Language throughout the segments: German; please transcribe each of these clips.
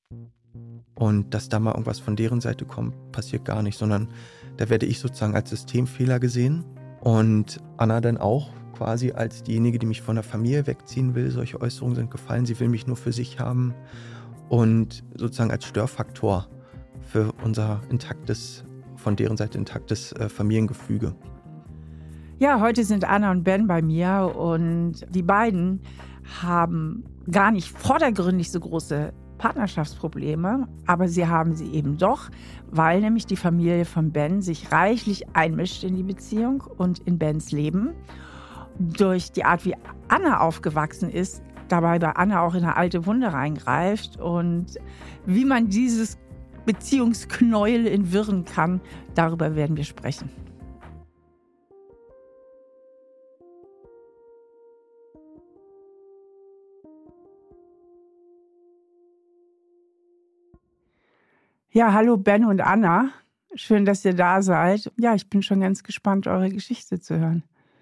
Und dass da mal irgendwas von deren Seite kommt, passiert gar nicht, sondern da werde ich sozusagen als Systemfehler gesehen und Anna dann auch quasi als diejenige, die mich von der Familie wegziehen will. Solche Äußerungen sind gefallen. Sie will mich nur für sich haben und sozusagen als Störfaktor für unser intaktes, von deren Seite intaktes Familiengefüge. Ja, heute sind Anna und Ben bei mir und die beiden haben gar nicht vordergründig so große Partnerschaftsprobleme, aber sie haben sie eben doch, weil nämlich die Familie von Ben sich reichlich einmischt in die Beziehung und in Bens Leben. Durch die Art, wie Anna aufgewachsen ist, dabei bei Anna auch in eine alte Wunde reingreift und wie man dieses Beziehungsknäuel entwirren kann, darüber werden wir sprechen. Ja, hallo Ben und Anna. Schön, dass ihr da seid. Ja, ich bin schon ganz gespannt, eure Geschichte zu hören.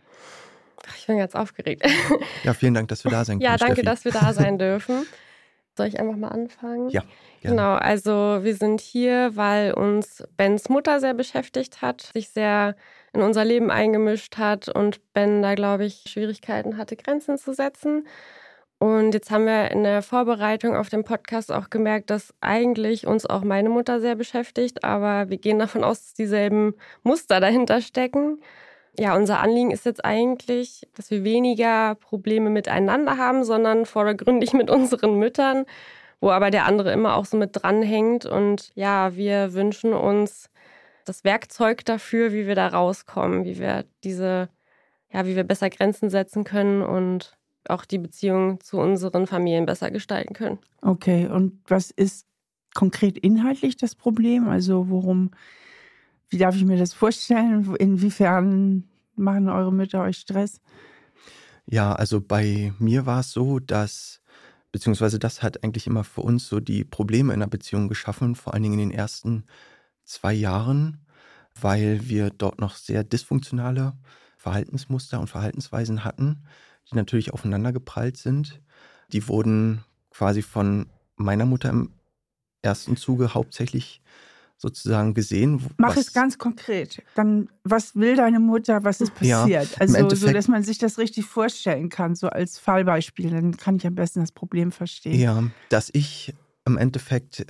Ich bin ganz aufgeregt. Ja, vielen Dank, dass wir da sein können, Ja, danke, Steffi. dass wir da sein dürfen. Soll ich einfach mal anfangen? Ja, gerne. Genau, also wir sind hier, weil uns Bens Mutter sehr beschäftigt hat, sich sehr in unser Leben eingemischt hat und Ben da, glaube ich, Schwierigkeiten hatte, Grenzen zu setzen. Und jetzt haben wir in der Vorbereitung auf den Podcast auch gemerkt, dass eigentlich uns auch meine Mutter sehr beschäftigt, aber wir gehen davon aus, dass dieselben Muster dahinter stecken. Ja, unser Anliegen ist jetzt eigentlich, dass wir weniger Probleme miteinander haben, sondern vordergründig mit unseren Müttern, wo aber der andere immer auch so mit dranhängt. Und ja, wir wünschen uns das Werkzeug dafür, wie wir da rauskommen, wie wir wie wir besser Grenzen setzen können und auch die Beziehung zu unseren Familien besser gestalten können. Okay, und was ist konkret inhaltlich das Problem? Also wie darf ich mir das vorstellen? Inwiefern machen eure Mütter euch Stress? Ja, also bei mir war es so, beziehungsweise das hat eigentlich immer für uns so die Probleme in der Beziehung geschaffen, vor allen Dingen in den ersten 2 Jahren, weil wir dort noch sehr dysfunktionale Verhaltensmuster und Verhaltensweisen hatten, die natürlich aufeinander geprallt sind. Die wurden quasi von meiner Mutter im ersten Zuge hauptsächlich sozusagen gesehen. Mach es ganz konkret. Dann, was will deine Mutter, was ist passiert? Ja, also so, dass man sich das richtig vorstellen kann, so als Fallbeispiel. Dann kann ich am besten das Problem verstehen. Ja, dass ich im Endeffekt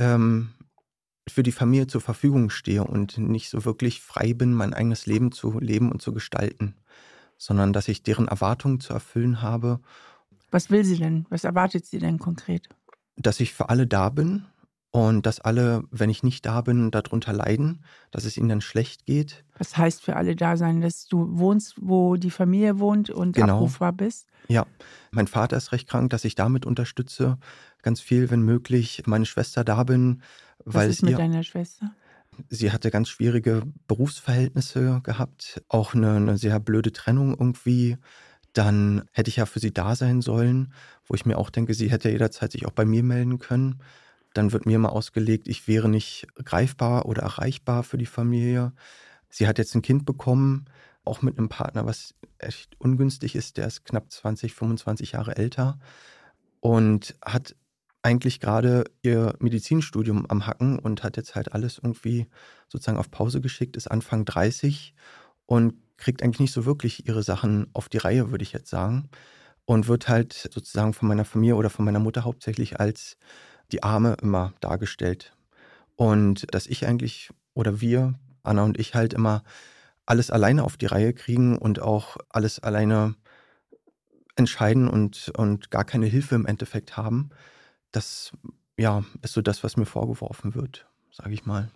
für die Familie zur Verfügung stehe und nicht so wirklich frei bin, mein eigenes Leben zu leben und zu gestalten, sondern dass ich deren Erwartungen zu erfüllen habe. Was will sie denn? Was erwartet sie denn konkret? Dass ich für alle da bin und dass alle, wenn ich nicht da bin, darunter leiden, dass es ihnen dann schlecht geht. Was heißt für alle da sein, dass du wohnst, wo die Familie wohnt und abrufbar bist? Ja, mein Vater ist recht krank, dass ich damit unterstütze, ganz viel, wenn möglich, meine Schwester da bin. Was ist mit deiner Schwester? Sie hatte ganz schwierige Berufsverhältnisse gehabt, auch eine sehr blöde Trennung irgendwie. Dann hätte ich ja für sie da sein sollen, wo ich mir auch denke, sie hätte jederzeit sich auch bei mir melden können. Dann wird mir mal ausgelegt, ich wäre nicht greifbar oder erreichbar für die Familie. Sie hat jetzt ein Kind bekommen, auch mit einem Partner, was echt ungünstig ist. Der ist knapp 20, 25 Jahre älter und hat eigentlich gerade ihr Medizinstudium am Hacken und hat jetzt halt alles irgendwie sozusagen auf Pause geschickt, ist Anfang 30 und kriegt eigentlich nicht so wirklich ihre Sachen auf die Reihe, würde ich jetzt sagen. Und wird halt sozusagen von meiner Familie oder von meiner Mutter hauptsächlich als die Arme immer dargestellt. Und dass ich eigentlich oder wir, Anna und ich, halt immer alles alleine auf die Reihe kriegen und auch alles alleine entscheiden und gar keine Hilfe im Endeffekt haben. Das ist so das, was mir vorgeworfen wird, sage ich mal.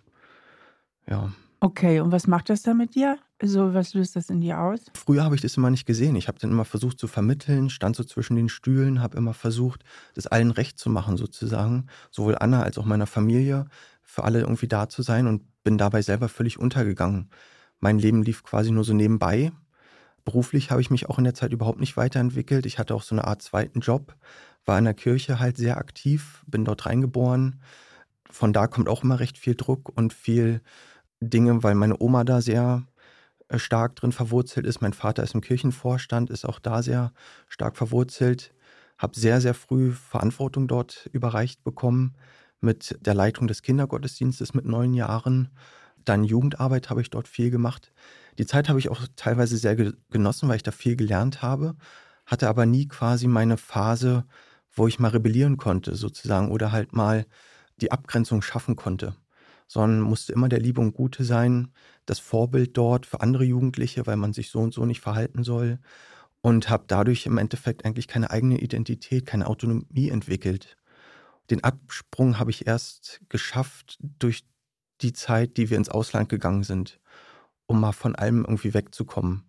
Ja. Okay, und was macht das dann mit dir? Also was löst das in dir aus? Früher habe ich das immer nicht gesehen. Ich habe dann immer versucht zu vermitteln, stand so zwischen den Stühlen, habe immer versucht, das allen recht zu machen sozusagen. Sowohl Anna als auch meiner Familie, für alle irgendwie da zu sein und bin dabei selber völlig untergegangen. Mein Leben lief quasi nur so nebenbei. Beruflich habe ich mich auch in der Zeit überhaupt nicht weiterentwickelt. Ich hatte auch so eine Art zweiten Job, war in der Kirche halt sehr aktiv, bin dort reingeboren. Von da kommt auch immer recht viel Druck und viel Dinge, weil meine Oma da sehr stark drin verwurzelt ist. Mein Vater ist im Kirchenvorstand, ist auch da sehr stark verwurzelt. Habe sehr, sehr früh Verantwortung dort überreicht bekommen. mit der Leitung des Kindergottesdienstes mit 9 Jahren. Dann Jugendarbeit habe ich dort viel gemacht. Die Zeit habe ich auch teilweise sehr genossen, weil ich da viel gelernt habe, hatte aber nie quasi meine Phase, wo ich mal rebellieren konnte sozusagen oder halt mal die Abgrenzung schaffen konnte, sondern musste immer der Liebe und Gute sein, das Vorbild dort für andere Jugendliche, weil man sich so und so nicht verhalten soll, und habe dadurch im Endeffekt eigentlich keine eigene Identität, keine Autonomie entwickelt. Den Absprung habe ich erst geschafft durch die Zeit, die wir ins Ausland gegangen sind, um mal von allem irgendwie wegzukommen,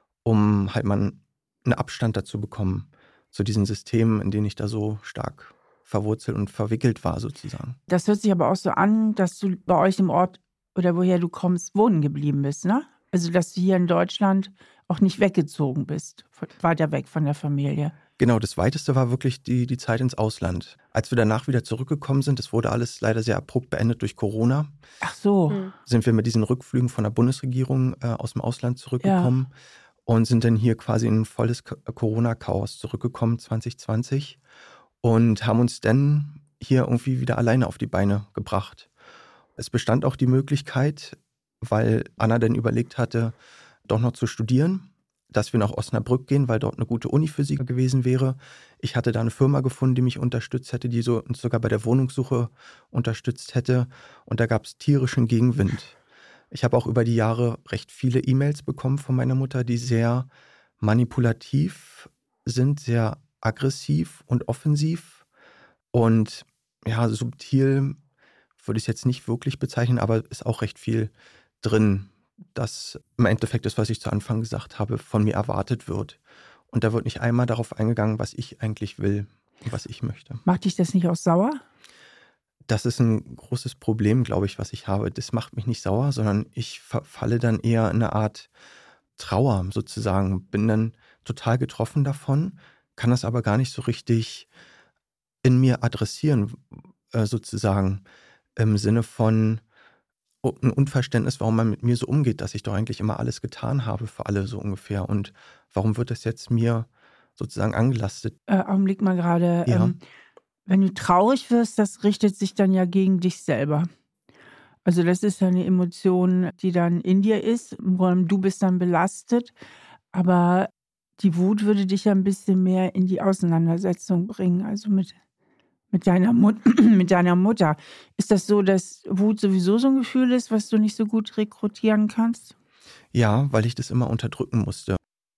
um halt mal einen Abstand dazu bekommen, zu diesen Systemen, in denen ich da so stark verwurzelt und verwickelt war sozusagen. Das hört sich aber auch so an, dass du bei euch im Ort oder woher du kommst, wohnen geblieben bist, ne? Also, dass du hier in Deutschland auch nicht weggezogen bist, weiter weg von der Familie. Genau, das Weiteste war wirklich die Zeit ins Ausland. Als wir danach wieder zurückgekommen sind, das wurde alles leider sehr abrupt beendet durch Corona, Ach so. sind wir mit diesen Rückflügen von der Bundesregierung aus dem Ausland zurückgekommen und sind dann hier quasi in ein volles Corona-Chaos zurückgekommen 2020 und haben uns dann hier irgendwie wieder alleine auf die Beine gebracht. Es bestand auch die Möglichkeit, weil Anna dann überlegt hatte, doch noch zu studieren, dass wir nach Osnabrück gehen, weil dort eine gute Uni für sie gewesen wäre. Ich hatte da eine Firma gefunden, die mich unterstützt hätte, die uns sogar bei der Wohnungssuche unterstützt hätte. Und da gab es tierischen Gegenwind. Ich habe auch über die Jahre recht viele E-Mails bekommen von meiner Mutter, die sehr manipulativ sind, sehr aggressiv und offensiv. Und ja, subtil würde ich es jetzt nicht wirklich bezeichnen, aber ist auch recht viel drin, dass im Endeffekt das, was ich zu Anfang gesagt habe, von mir erwartet wird. Und da wird nicht einmal darauf eingegangen, was ich eigentlich will und was ich möchte. Macht dich das nicht auch sauer? Das ist ein großes Problem, glaube ich, was ich habe. Das macht mich nicht sauer, sondern ich verfalle dann eher in eine Art Trauer sozusagen. Bin dann total getroffen davon, kann das aber gar nicht so richtig in mir adressieren, sozusagen im Sinne von ein Unverständnis, warum man mit mir so umgeht, dass ich doch eigentlich immer alles getan habe für alle so ungefähr. Und warum wird das jetzt mir sozusagen angelastet? Augenblick mal gerade. Ja. Wenn du traurig wirst, das richtet sich dann ja gegen dich selber. Also das ist ja eine Emotion, die dann in dir ist. Du bist dann belastet. Aber die Wut würde dich ja ein bisschen mehr in die Auseinandersetzung bringen. Also mit deiner mit deiner Mutter. Ist das so, dass Wut sowieso so ein Gefühl ist, was du nicht so gut rekrutieren kannst? Ja, weil ich das immer unterdrücken musste.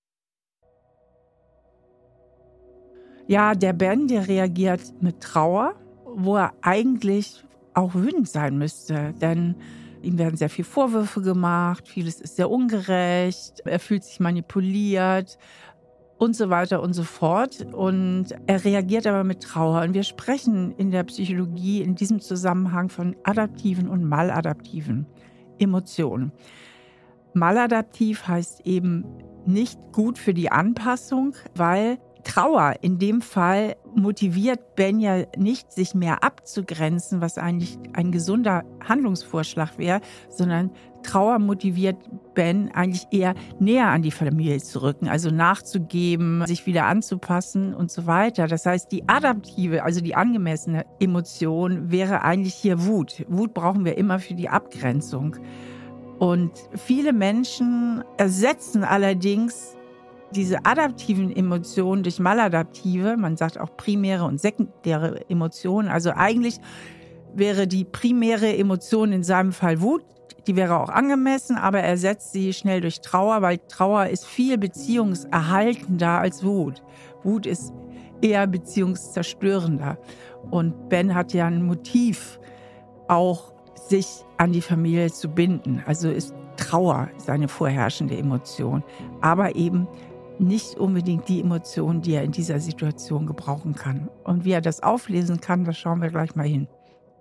Ja, der Ben, der reagiert mit Trauer, wo er eigentlich auch wütend sein müsste. Denn ihm werden sehr viele Vorwürfe gemacht, vieles ist sehr ungerecht, er fühlt sich manipuliert und so weiter und so fort. Und er reagiert aber mit Trauer. Und wir sprechen in der Psychologie in diesem Zusammenhang von adaptiven und maladaptiven Emotionen. Maladaptiv heißt eben nicht gut für die Anpassung, weil Trauer in dem Fall motiviert Ben ja nicht, sich mehr abzugrenzen, was eigentlich ein gesunder Handlungsvorschlag wäre, sondern Trauer motiviert Ben eigentlich eher näher an die Familie zu rücken, also nachzugeben, sich wieder anzupassen und so weiter. Das heißt, die adaptive, also die angemessene Emotion wäre eigentlich hier Wut. Wut brauchen wir immer für die Abgrenzung. Und viele Menschen ersetzen allerdings diese adaptiven Emotionen durch maladaptive, man sagt auch primäre und sekundäre Emotionen. Also eigentlich wäre die primäre Emotion in seinem Fall Wut, die wäre auch angemessen, aber er ersetzt sie schnell durch Trauer, weil Trauer ist viel beziehungserhaltender als Wut. Wut ist eher beziehungszerstörender. Und Ben hat ja ein Motiv, auch sich an die Familie zu binden. Also ist Trauer seine vorherrschende Emotion, aber eben nicht unbedingt die Emotion, die er in dieser Situation gebrauchen kann. Und wie er das auflesen kann, das schauen wir gleich mal hin.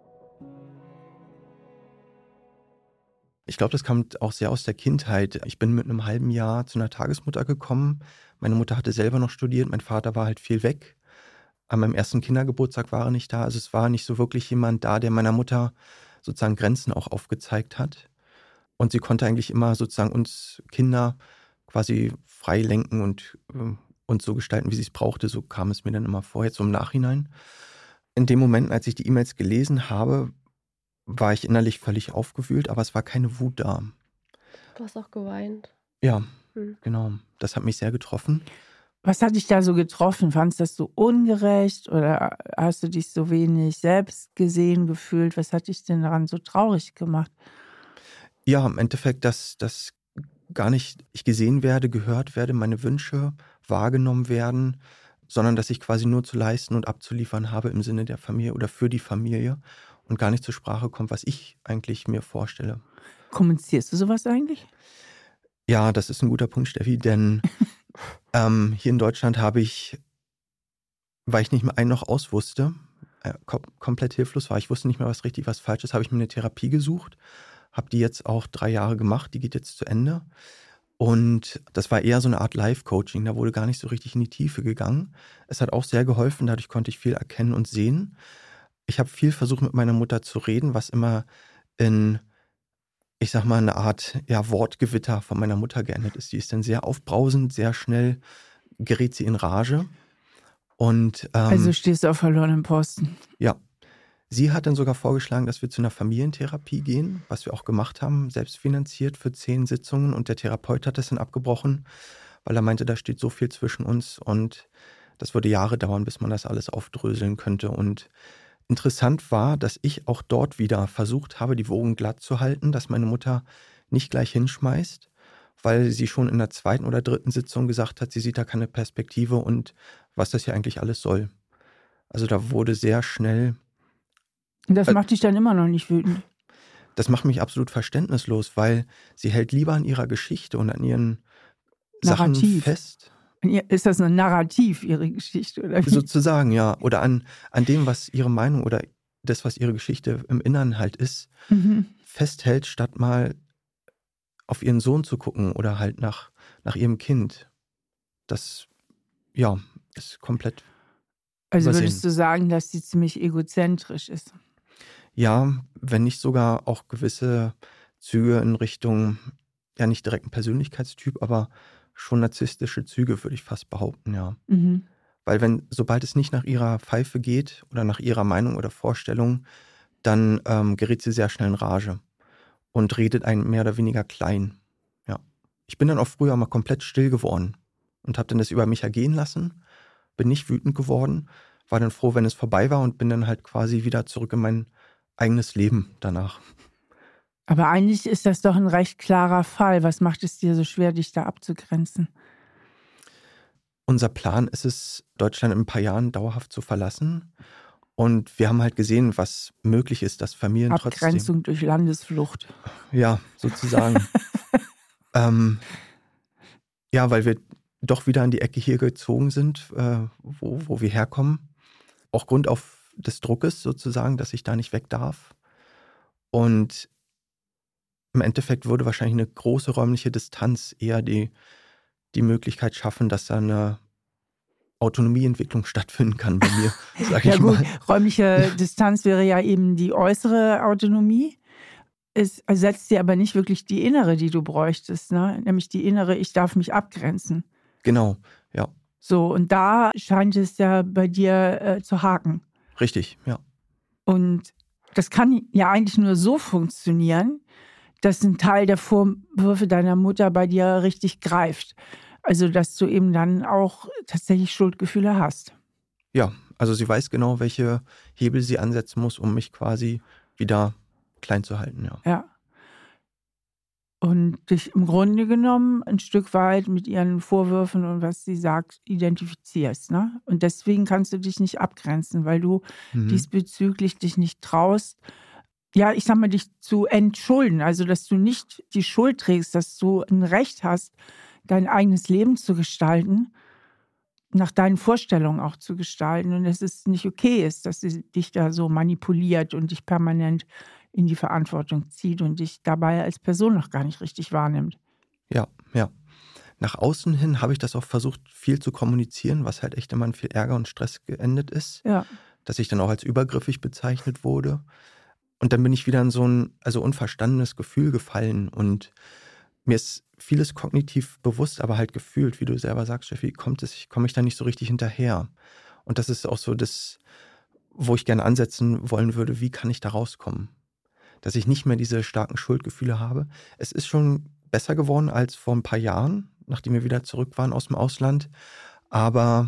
Ich glaube, das kommt auch sehr aus der Kindheit. Ich bin mit einem halben Jahr zu einer Tagesmutter gekommen. Meine Mutter hatte selber noch studiert, mein Vater war halt viel weg. An meinem ersten Kindergeburtstag war er nicht da. Also es war nicht so wirklich jemand da, der meiner Mutter sozusagen Grenzen auch aufgezeigt hat. Und sie konnte eigentlich immer sozusagen uns Kinder quasi frei lenken und uns so gestalten, wie sie es brauchte. So kam es mir dann immer vor, jetzt so im Nachhinein. in dem Moment, als ich die E-Mails gelesen habe, war ich innerlich völlig aufgewühlt, aber es war keine Wut da. Du hast auch geweint. Ja, genau. Das hat mich sehr getroffen. Was hat dich da so getroffen? Fandest du das so ungerecht oder hast du dich so wenig selbst gesehen gefühlt? Was hat dich denn daran so traurig gemacht? Ja, im Endeffekt, dass gar nicht ich gesehen werde, gehört werde, meine Wünsche wahrgenommen werden, sondern dass ich quasi nur zu leisten und abzuliefern habe im Sinne der Familie oder für die Familie und gar nicht zur Sprache kommt, was ich eigentlich mir vorstelle. Kommunizierst du sowas eigentlich? Ja, das ist ein guter Punkt, Steffi, denn hier in Deutschland weil ich nicht mehr ein noch aus wusste, komplett hilflos war, ich wusste nicht mehr, was richtig, was falsch ist, habe ich mir eine Therapie gesucht, habe die jetzt auch 3 Jahre gemacht, die geht jetzt zu Ende. Und das war eher so eine Art Life-Coaching, da wurde gar nicht so richtig in die Tiefe gegangen. Es hat auch sehr geholfen, dadurch konnte ich viel erkennen und sehen. Ich habe viel versucht, mit meiner Mutter zu reden, was immer in, ich sag mal, eine Art Wortgewitter von meiner Mutter geendet ist. Die ist dann sehr aufbrausend, sehr schnell gerät sie in Rage. Und Also stehst du auf verlorenem Posten. ja, sie hat dann sogar vorgeschlagen, dass wir zu einer Familientherapie gehen, was wir auch gemacht haben, selbstfinanziert für 10 Sitzungen. Und der Therapeut hat das dann abgebrochen, weil er meinte, da steht so viel zwischen uns und das würde Jahre dauern, bis man das alles aufdröseln könnte. Und interessant war, dass ich auch dort wieder versucht habe, die Wogen glatt zu halten, dass meine Mutter nicht gleich hinschmeißt, weil sie schon in der 2. oder 3. Sitzung gesagt hat, sie sieht da keine Perspektive und was das hier eigentlich alles soll. Also da wurde sehr schnell. Und das macht dich dann immer noch nicht wütend? Das macht mich absolut verständnislos, weil sie hält lieber an ihrer Geschichte und an ihren Sachen fest. Ist das ein Narrativ, ihre Geschichte? Oder wie? Sozusagen, ja. Oder an dem, was ihre Meinung oder das, was ihre Geschichte im Inneren halt ist, festhält, statt mal auf ihren Sohn zu gucken oder halt nach ihrem Kind. Das, ja, ist komplett Also übersehen. würdest du sagen, dass sie ziemlich egozentrisch ist? Ja, wenn nicht sogar auch gewisse Züge in Richtung, ja nicht direkt ein Persönlichkeitstyp, aber schon narzisstische Züge, würde ich fast behaupten, ja. Weil sobald es nicht nach ihrer Pfeife geht oder nach ihrer Meinung oder Vorstellung, dann gerät sie sehr schnell in Rage und redet einen mehr oder weniger klein. Ja. Ich bin dann auch früher mal komplett still geworden und habe dann das über mich ergehen lassen, bin nicht wütend geworden, war dann froh, wenn es vorbei war und bin dann halt quasi wieder zurück in mein eigenes Leben danach. Aber eigentlich ist das doch ein recht klarer Fall. Was macht es dir so schwer, dich da abzugrenzen? Unser Plan ist es, Deutschland in ein paar Jahren dauerhaft zu verlassen. Und wir haben halt gesehen, was möglich ist, dass Familien trotzdem. Abgrenzung durch Landesflucht. Ja, sozusagen. Ja, weil wir doch wieder an die Ecke hier gezogen sind, wo wir herkommen. Auch Grund des Druckes sozusagen, dass ich da nicht weg darf. Und im Endeffekt würde wahrscheinlich eine große räumliche Distanz eher die Möglichkeit schaffen, dass da eine Autonomieentwicklung stattfinden kann bei mir, sag ich mal. Räumliche Distanz wäre ja eben die äußere Autonomie. Es ersetzt dir aber nicht wirklich die innere, die du bräuchtest, ne? Nämlich die innere, ich darf mich abgrenzen. Genau, ja. So, und da scheint es ja bei dir zu haken. Richtig, ja. Und das kann ja eigentlich nur so funktionieren, dass ein Teil der Vorwürfe deiner Mutter bei dir richtig greift. Also, dass du eben dann auch tatsächlich Schuldgefühle hast. Ja, also sie weiß genau, welche Hebel sie ansetzen muss, um mich quasi wieder klein zu halten, ja. Ja. Und dich im Grunde genommen ein Stück weit mit ihren Vorwürfen und was sie sagt, identifizierst, ne? Und deswegen kannst du dich nicht abgrenzen, weil du diesbezüglich dich nicht traust, ja, ich sag mal, dich zu entschulden. Also, dass du nicht die Schuld trägst, dass du ein Recht hast, dein eigenes Leben zu gestalten, nach deinen Vorstellungen auch zu gestalten und dass es nicht okay ist, dass sie dich da so manipuliert und dich permanent in die Verantwortung zieht und dich dabei als Person noch gar nicht richtig wahrnimmt. Ja, ja. Nach außen hin habe ich das auch versucht, viel zu kommunizieren, was halt echt immer in viel Ärger und Stress geendet ist. Ja. Dass ich dann auch als übergriffig bezeichnet wurde. Und dann bin ich wieder in so ein unverstandenes Gefühl gefallen und mir ist vieles kognitiv bewusst, aber halt gefühlt, wie du selber sagst, Steffi, komme ich da nicht so richtig hinterher. Und das ist auch so das, wo ich gerne ansetzen wollen würde, wie kann ich da rauskommen? Dass ich nicht mehr diese starken Schuldgefühle habe. Es ist schon besser geworden als vor ein paar Jahren, nachdem wir wieder zurück waren aus dem Ausland. Aber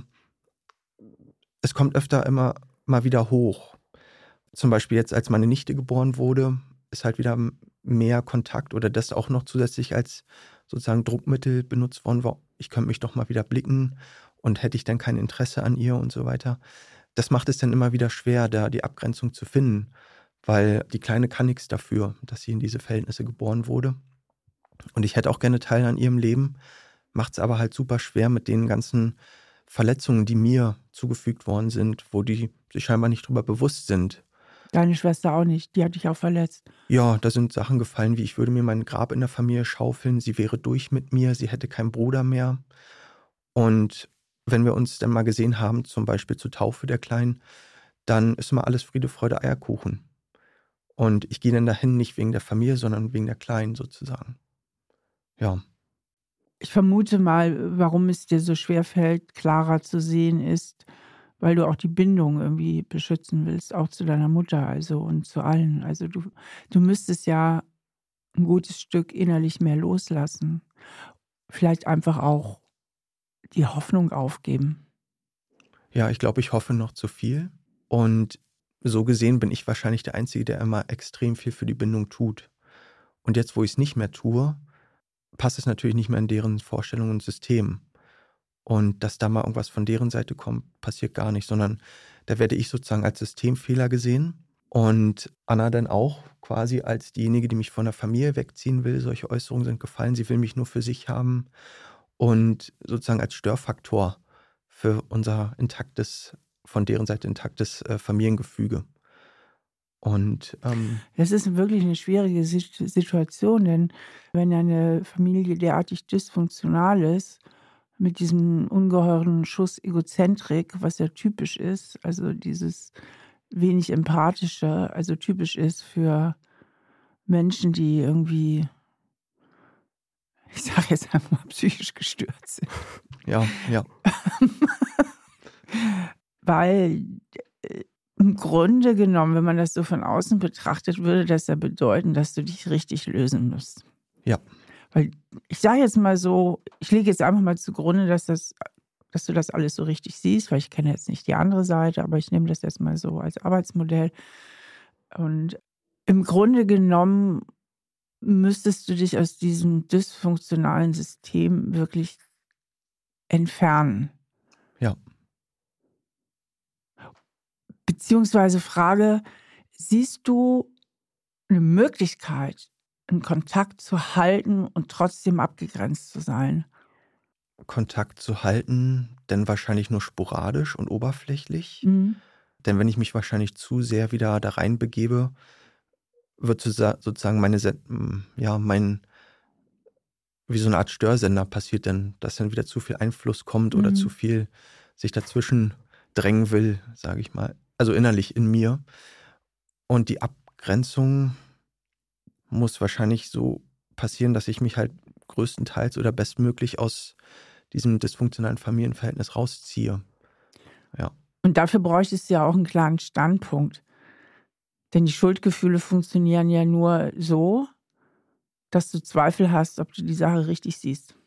es kommt öfter immer mal wieder hoch. Zum Beispiel jetzt, als meine Nichte geboren wurde, ist halt wieder mehr Kontakt oder das auch noch zusätzlich als sozusagen Druckmittel benutzt worden war. Ich könnte mich doch mal wieder blicken und hätte ich dann kein Interesse an ihr und so weiter. Das macht es dann immer wieder schwer, da die Abgrenzung zu finden, weil die Kleine kann nichts dafür, dass sie in diese Verhältnisse geboren wurde. Und ich hätte auch gerne Teil an ihrem Leben, macht es aber halt super schwer mit den ganzen Verletzungen, die mir zugefügt worden sind, wo die sich scheinbar nicht drüber bewusst sind. Deine Schwester auch nicht, die hat dich auch verletzt. Ja, da sind Sachen gefallen, wie ich würde mir mein Grab in der Familie schaufeln, sie wäre durch mit mir, sie hätte keinen Bruder mehr. Und wenn wir uns dann mal gesehen haben, zum Beispiel zur Taufe der Kleinen, dann ist immer alles Friede, Freude, Eierkuchen. Und ich gehe dann dahin nicht wegen der Familie, sondern wegen der Kleinen sozusagen. Ja. Ich vermute mal, warum es dir so schwer fällt, klarer zu sehen, ist, weil du auch die Bindung irgendwie beschützen willst, auch zu deiner Mutter, also und zu allen. Also du müsstest ja ein gutes Stück innerlich mehr loslassen. Vielleicht einfach auch die Hoffnung aufgeben. Ja, ich glaube, ich hoffe noch zu viel. Und so gesehen bin ich wahrscheinlich der Einzige, der immer extrem viel für die Bindung tut. Und jetzt, wo ich es nicht mehr tue, passt es natürlich nicht mehr in deren Vorstellungen und System. Und dass da mal irgendwas von deren Seite kommt, passiert gar nicht, sondern da werde ich sozusagen als Systemfehler gesehen und Anna dann auch quasi als diejenige, die mich von der Familie wegziehen will. Solche Äußerungen sind gefallen, sie will mich nur für sich haben und sozusagen als Störfaktor für unser intaktes, von deren Seite intaktes Familiengefüge. Und das ist wirklich eine schwierige Situation, denn wenn eine Familie derartig dysfunktional ist, mit diesem ungeheuren Schuss Egozentrik, was ja typisch ist, also dieses wenig Empathische, also typisch ist für Menschen, die irgendwie, ich sage jetzt einfach mal, psychisch gestört sind. Ja. Weil im Grunde genommen, wenn man das so von außen betrachtet, würde das ja bedeuten, dass du dich richtig lösen musst. Ja. Weil ich sage jetzt mal so, ich lege jetzt einfach mal zugrunde, dass du das alles so richtig siehst, weil ich kenne jetzt nicht die andere Seite, aber ich nehme das jetzt mal so als Arbeitsmodell. Und im Grunde genommen müsstest du dich aus diesem dysfunktionalen System wirklich entfernen. Ja. Beziehungsweise Frage, siehst du eine Möglichkeit, einen Kontakt zu halten und trotzdem abgegrenzt zu sein? Kontakt zu halten, denn wahrscheinlich nur sporadisch und oberflächlich. Mhm. Denn wenn ich mich wahrscheinlich zu sehr wieder da reinbegebe, wird sozusagen wie so eine Art Störsender passiert denn, dass dann wieder zu viel Einfluss kommt oder zu viel sich dazwischen drängen will, sage ich mal. Also innerlich in mir. Und die Abgrenzung muss wahrscheinlich so passieren, dass ich mich halt größtenteils oder bestmöglich aus diesem dysfunktionalen Familienverhältnis rausziehe. Ja. Und dafür bräuchtest du ja auch einen klaren Standpunkt. Denn die Schuldgefühle funktionieren ja nur so, dass du Zweifel hast, ob du die Sache richtig siehst.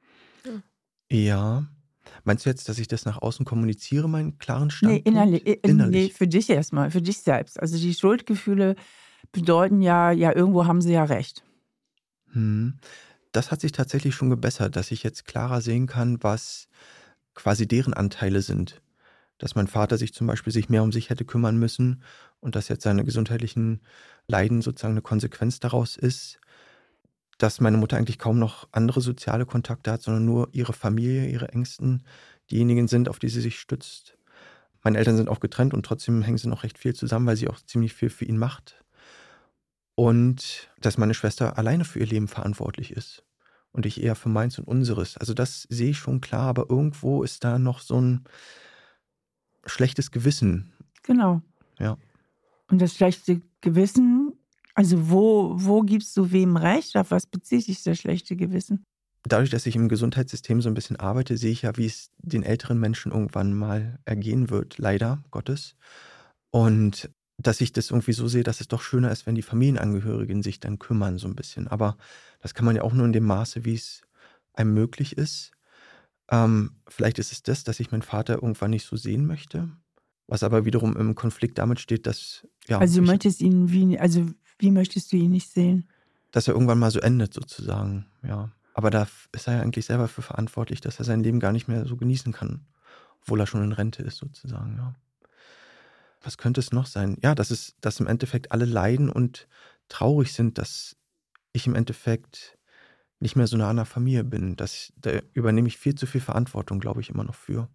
Ja. Meinst du jetzt, dass ich das nach außen kommuniziere, meinen klaren Standpunkt? Nee, innerlich. Nee, für dich erstmal, für dich selbst. Also die Schuldgefühle bedeuten ja, irgendwo haben sie ja recht. Das hat sich tatsächlich schon gebessert, dass ich jetzt klarer sehen kann, was quasi deren Anteile sind. Dass mein Vater sich zum Beispiel mehr um sich hätte kümmern müssen und dass jetzt seine gesundheitlichen Leiden sozusagen eine Konsequenz daraus ist. Dass meine Mutter eigentlich kaum noch andere soziale Kontakte hat, sondern nur ihre Familie, ihre Ängsten, diejenigen sind, auf die sie sich stützt. Meine Eltern sind auch getrennt und trotzdem hängen sie noch recht viel zusammen, weil sie auch ziemlich viel für ihn macht. Und dass meine Schwester alleine für ihr Leben verantwortlich ist und ich eher für meins und unseres. Also das sehe ich schon klar, aber irgendwo ist da noch so ein schlechtes Gewissen. Genau. Ja. Und das schlechte Gewissen, also wo gibst du wem recht? Auf was bezieht sich das schlechte Gewissen? Dadurch, dass ich im Gesundheitssystem so ein bisschen arbeite, sehe ich ja, wie es den älteren Menschen irgendwann mal ergehen wird, leider Gottes. Und dass ich das irgendwie so sehe, dass es doch schöner ist, wenn die Familienangehörigen sich dann kümmern so ein bisschen. Aber das kann man ja auch nur in dem Maße, wie es einem möglich ist. Vielleicht ist es das, dass ich meinen Vater irgendwann nicht so sehen möchte, was aber wiederum im Konflikt damit steht, dass Also wie möchtest du ihn nicht sehen? dass er irgendwann mal so endet sozusagen, ja. Aber da ist er ja eigentlich selber für verantwortlich, dass er sein Leben gar nicht mehr so genießen kann, obwohl er schon in Rente ist sozusagen, ja. Was könnte es noch sein? Ja, dass im Endeffekt alle leiden und traurig sind, dass ich im Endeffekt nicht mehr so nah an der Familie bin. Da übernehme ich viel zu viel Verantwortung, glaube ich, immer noch für.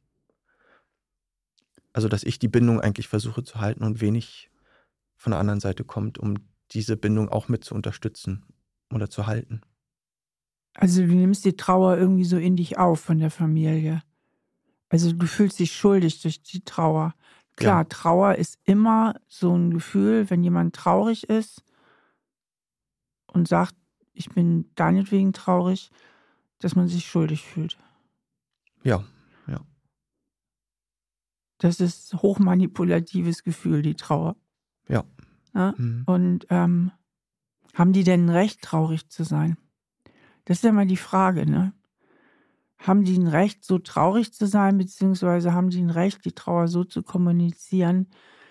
Also, dass ich die Bindung eigentlich versuche zu halten und wenig von der anderen Seite kommt, um diese Bindung auch mit zu unterstützen oder zu halten. Also du nimmst die Trauer irgendwie so in dich auf von der Familie. Also du fühlst dich schuldig durch die Trauer. Klar, Ja, Trauer ist immer so ein Gefühl, wenn jemand traurig ist und sagt, ich bin deinetwegen traurig, dass man sich schuldig fühlt. ja, ja. Das ist hochmanipulatives Gefühl, die Trauer. Ja. Ja? Mhm. Und haben die denn ein Recht, traurig zu sein? Das ist ja mal die Frage, ne? Haben die ein Recht, so traurig zu sein, beziehungsweise haben die ein Recht, die Trauer so zu kommunizieren,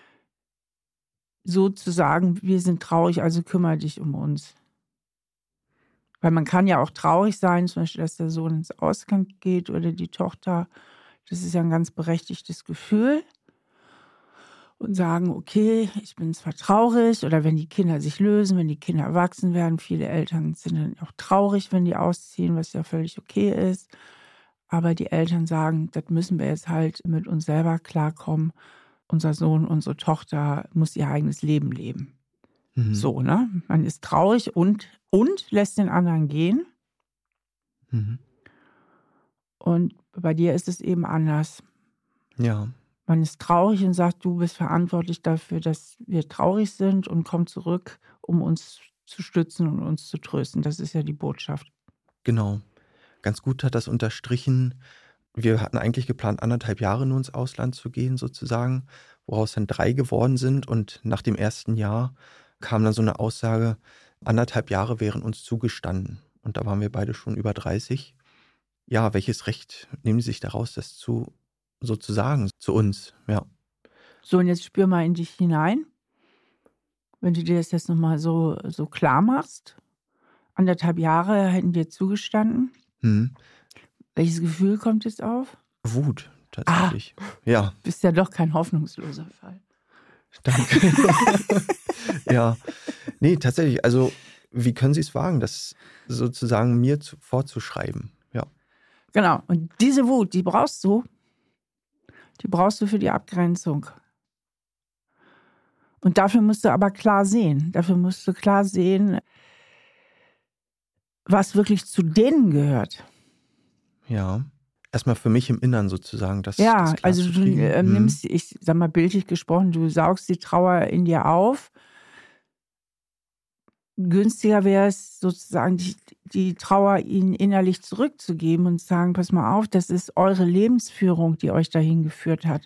so zu sagen, wir sind traurig, also kümmere dich um uns. Weil man kann ja auch traurig sein, zum Beispiel, dass der Sohn ins Ausland geht oder die Tochter. Das ist ja ein ganz berechtigtes Gefühl. Und sagen, okay, ich bin zwar traurig, oder wenn die Kinder sich lösen, wenn die Kinder erwachsen werden. Viele Eltern sind dann auch traurig, wenn die ausziehen, was ja völlig okay ist. Aber die Eltern sagen, das müssen wir jetzt halt mit uns selber klarkommen. Unser Sohn, unsere Tochter muss ihr eigenes Leben leben. Mhm. So, ne? Man ist traurig und lässt den anderen gehen. Mhm. Und bei dir ist es eben anders. Ja. Man ist traurig und sagt, du bist verantwortlich dafür, dass wir traurig sind, und komm zurück, um uns zu stützen und uns zu trösten. Das ist ja die Botschaft. Genau. Ganz gut hat das unterstrichen. Wir hatten eigentlich geplant, 1,5 Jahre nur ins Ausland zu gehen sozusagen, woraus dann 3 geworden sind. Und nach dem ersten Jahr kam dann so eine Aussage, 1,5 Jahre wären uns zugestanden. Und da waren wir beide schon über 30. Ja, welches Recht nehmen Sie sich daraus, das sozusagen zu uns? Ja. So, und jetzt spür mal in dich hinein. Wenn du dir das jetzt nochmal so klar machst, 1,5 Jahre hätten dir zugestanden. Mhm. Welches Gefühl kommt jetzt auf? Wut, tatsächlich. Ja, Bist ja doch kein hoffnungsloser Fall. danke. Ja, nee, tatsächlich. Also, wie können Sie es wagen, das sozusagen mir vorzuschreiben? Ja. Genau, und diese Wut, die brauchst du für die Abgrenzung. Und dafür musst du aber klar sehen. Dafür musst du klar sehen, was wirklich zu denen gehört. Ja. Erstmal für mich im Innern sozusagen, das Ja, klar also zu du kriegen. nimmst, ich sag mal bildlich gesprochen, du saugst die Trauer in dir auf. Günstiger wäre es sozusagen, die Trauer ihnen innerlich zurückzugeben und zu sagen, pass mal auf, das ist eure Lebensführung, die euch dahin geführt hat.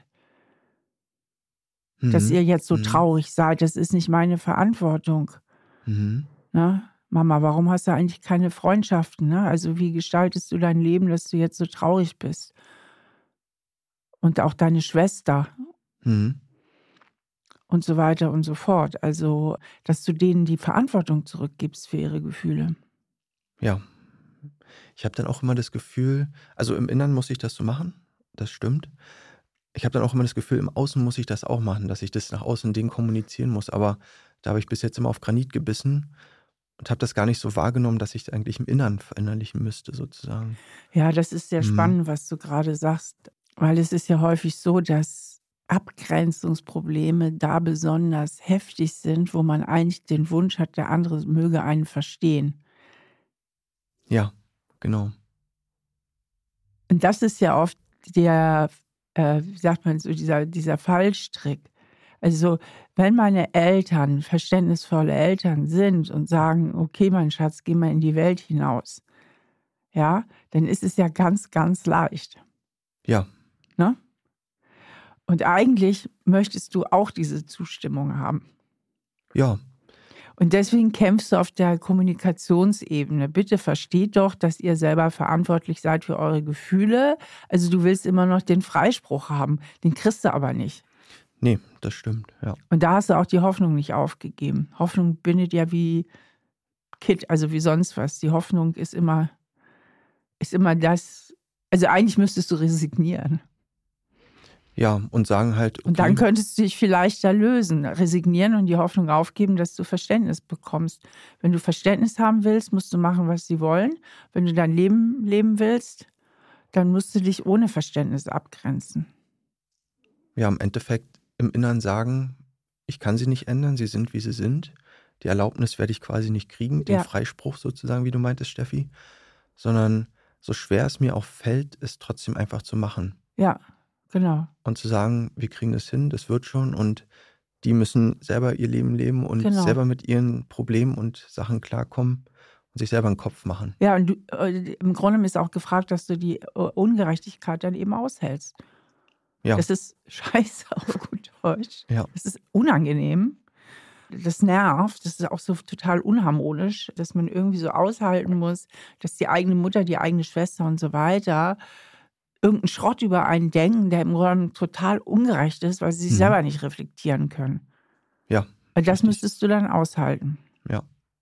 Dass ihr jetzt so traurig seid, das ist nicht meine Verantwortung. Mhm. Ne? Mama, warum hast du eigentlich keine Freundschaften? Ne? Also wie gestaltest du dein Leben, dass du jetzt so traurig bist? Und auch deine Schwester Mhm. und so weiter und so fort. Also, dass du denen die Verantwortung zurückgibst für ihre Gefühle. Ja. Ich habe dann auch immer das Gefühl, also im Innern muss ich das so machen, das stimmt. Ich habe dann auch immer das Gefühl, im Außen muss ich das auch machen, dass ich das nach außen denen kommunizieren muss. Aber da habe ich bis jetzt immer auf Granit gebissen und habe das gar nicht so wahrgenommen, dass ich es eigentlich im Innern verinnerlichen müsste, sozusagen. Ja, das ist sehr spannend, was du gerade sagst, weil es ist ja häufig so, dass Abgrenzungsprobleme da besonders heftig sind, wo man eigentlich den Wunsch hat, der andere möge einen verstehen. Ja, genau. Und das ist ja oft der, wie sagt man so, dieser Fallstrick. Also, wenn meine Eltern verständnisvolle Eltern sind und sagen, okay, mein Schatz, geh mal in die Welt hinaus, ja, dann ist es ja ganz, ganz leicht. Ja. Ne? Und eigentlich möchtest du auch diese Zustimmung haben. Ja. Und deswegen kämpfst du auf der Kommunikationsebene. Bitte versteht doch, dass ihr selber verantwortlich seid für eure Gefühle. Also du willst immer noch den Freispruch haben, den kriegst du aber nicht. Nee, das stimmt, ja. Und da hast du auch die Hoffnung nicht aufgegeben. Hoffnung bindet ja wie Kit, also wie sonst was. Die Hoffnung ist immer das, also eigentlich müsstest du resignieren. Ja, und sagen halt, okay. Und dann könntest du dich vielleicht da lösen, resignieren und die Hoffnung aufgeben, dass du Verständnis bekommst. Wenn du Verständnis haben willst, musst du machen, was sie wollen. Wenn du dein Leben leben willst, dann musst du dich ohne Verständnis abgrenzen. Ja, im Endeffekt im Inneren sagen, ich kann sie nicht ändern, sie sind, wie sie sind. Die Erlaubnis werde ich quasi nicht kriegen, den Freispruch sozusagen, wie du meintest, Steffi. Sondern so schwer es mir auch fällt, es trotzdem einfach zu machen. Ja, genau. Und zu sagen, wir kriegen das hin, das wird schon und die müssen selber ihr Leben leben und selber mit ihren Problemen und Sachen klarkommen und sich selber einen Kopf machen. Ja, und im Grunde ist auch gefragt, dass du die Ungerechtigkeit dann eben aushältst. Ja. Das ist scheiße auf gut Deutsch. Ja. Das ist unangenehm. Das nervt. Das ist auch so total unharmonisch, dass man irgendwie so aushalten muss, dass die eigene Mutter, die eigene Schwester und so weiter irgendeinen Schrott über einen denken, der im Grunde total ungerecht ist, weil sie sich selber nicht reflektieren können. Ja. Und das müsstest du dann aushalten. Ja.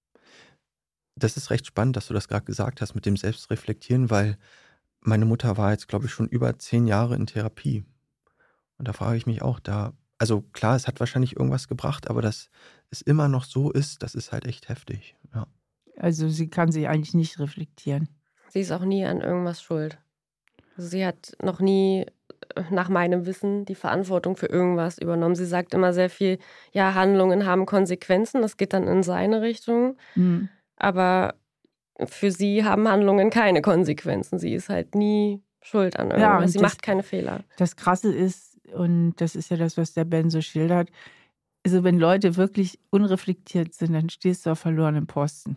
Das ist recht spannend, dass du das gerade gesagt hast mit dem Selbstreflektieren, weil meine Mutter war jetzt, glaube ich, schon über 10 Jahre in Therapie. Und da frage ich mich auch, also klar, es hat wahrscheinlich irgendwas gebracht, aber dass es immer noch so ist, das ist halt echt heftig. Ja. Also sie kann sich eigentlich nicht reflektieren. Sie ist auch nie an irgendwas schuld. Also sie hat noch nie, nach meinem Wissen, die Verantwortung für irgendwas übernommen. Sie sagt immer sehr viel, ja, Handlungen haben Konsequenzen, das geht dann in seine Richtung. Mhm. Aber für sie haben Handlungen keine Konsequenzen. Sie ist halt nie schuld an irgendwas. Ja, sie macht keine Fehler. Das Krasse ist, und das ist ja das, was der Ben so schildert, also wenn Leute wirklich unreflektiert sind, dann stehst du auf verlorenem Posten.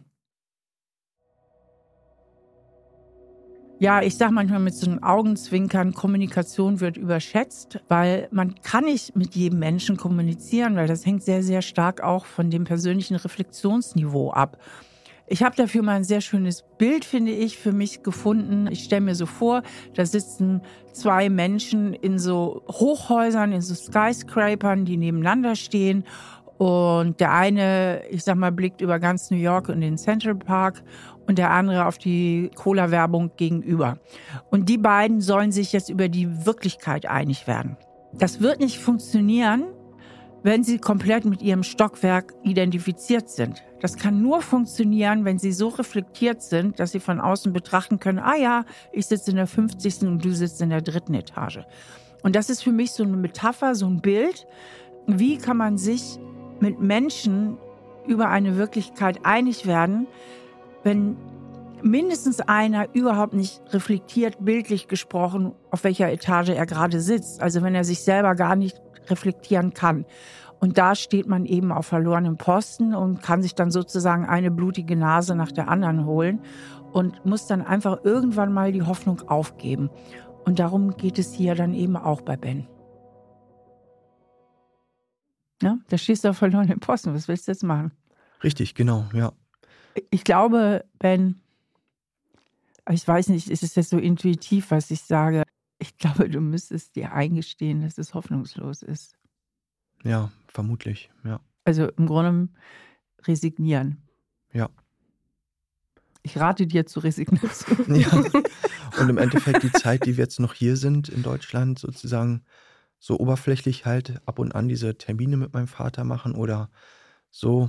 Ja, ich sage manchmal mit so einem Augenzwinkern, Kommunikation wird überschätzt, weil man kann nicht mit jedem Menschen kommunizieren, weil das hängt sehr, sehr stark auch von dem persönlichen Reflexionsniveau ab. Ich habe dafür mal ein sehr schönes Bild, finde ich, für mich gefunden. Ich stelle mir so vor, da sitzen 2 Menschen in so Hochhäusern, in so Skyscrapern, die nebeneinander stehen. Und der eine, ich sag mal, blickt über ganz New York in den Central Park und der andere auf die Cola-Werbung gegenüber. Und die beiden sollen sich jetzt über die Wirklichkeit einig werden. Das wird nicht funktionieren, wenn sie komplett mit ihrem Stockwerk identifiziert sind. Das kann nur funktionieren, wenn sie so reflektiert sind, dass sie von außen betrachten können, ah ja, ich sitze in der 50. und du sitzt in der 3. Etage. Und das ist für mich so eine Metapher, so ein Bild. Wie kann man sich mit Menschen über eine Wirklichkeit einig werden, wenn mindestens einer überhaupt nicht reflektiert, bildlich gesprochen, auf welcher Etage er gerade sitzt. Also wenn er sich selber gar nicht reflektieren kann. Und da steht man eben auf verlorenem Posten und kann sich dann sozusagen eine blutige Nase nach der anderen holen und muss dann einfach irgendwann mal die Hoffnung aufgeben. Und darum geht es hier dann eben auch bei Ben. Ja, da stehst du auf verlorenem Posten. Was willst du jetzt machen? Richtig, genau, ja. Ich glaube, Ben, ich weiß nicht, ist es jetzt so intuitiv, was ich sage. Ich glaube, du müsstest dir eingestehen, dass es hoffnungslos ist. Ja, vermutlich, ja. Also im Grunde resignieren. Ja. Ich rate dir zu Resignation. Ja. Und im Endeffekt die Zeit, die wir jetzt noch hier sind in Deutschland, sozusagen so oberflächlich halt ab und an diese Termine mit meinem Vater machen oder so.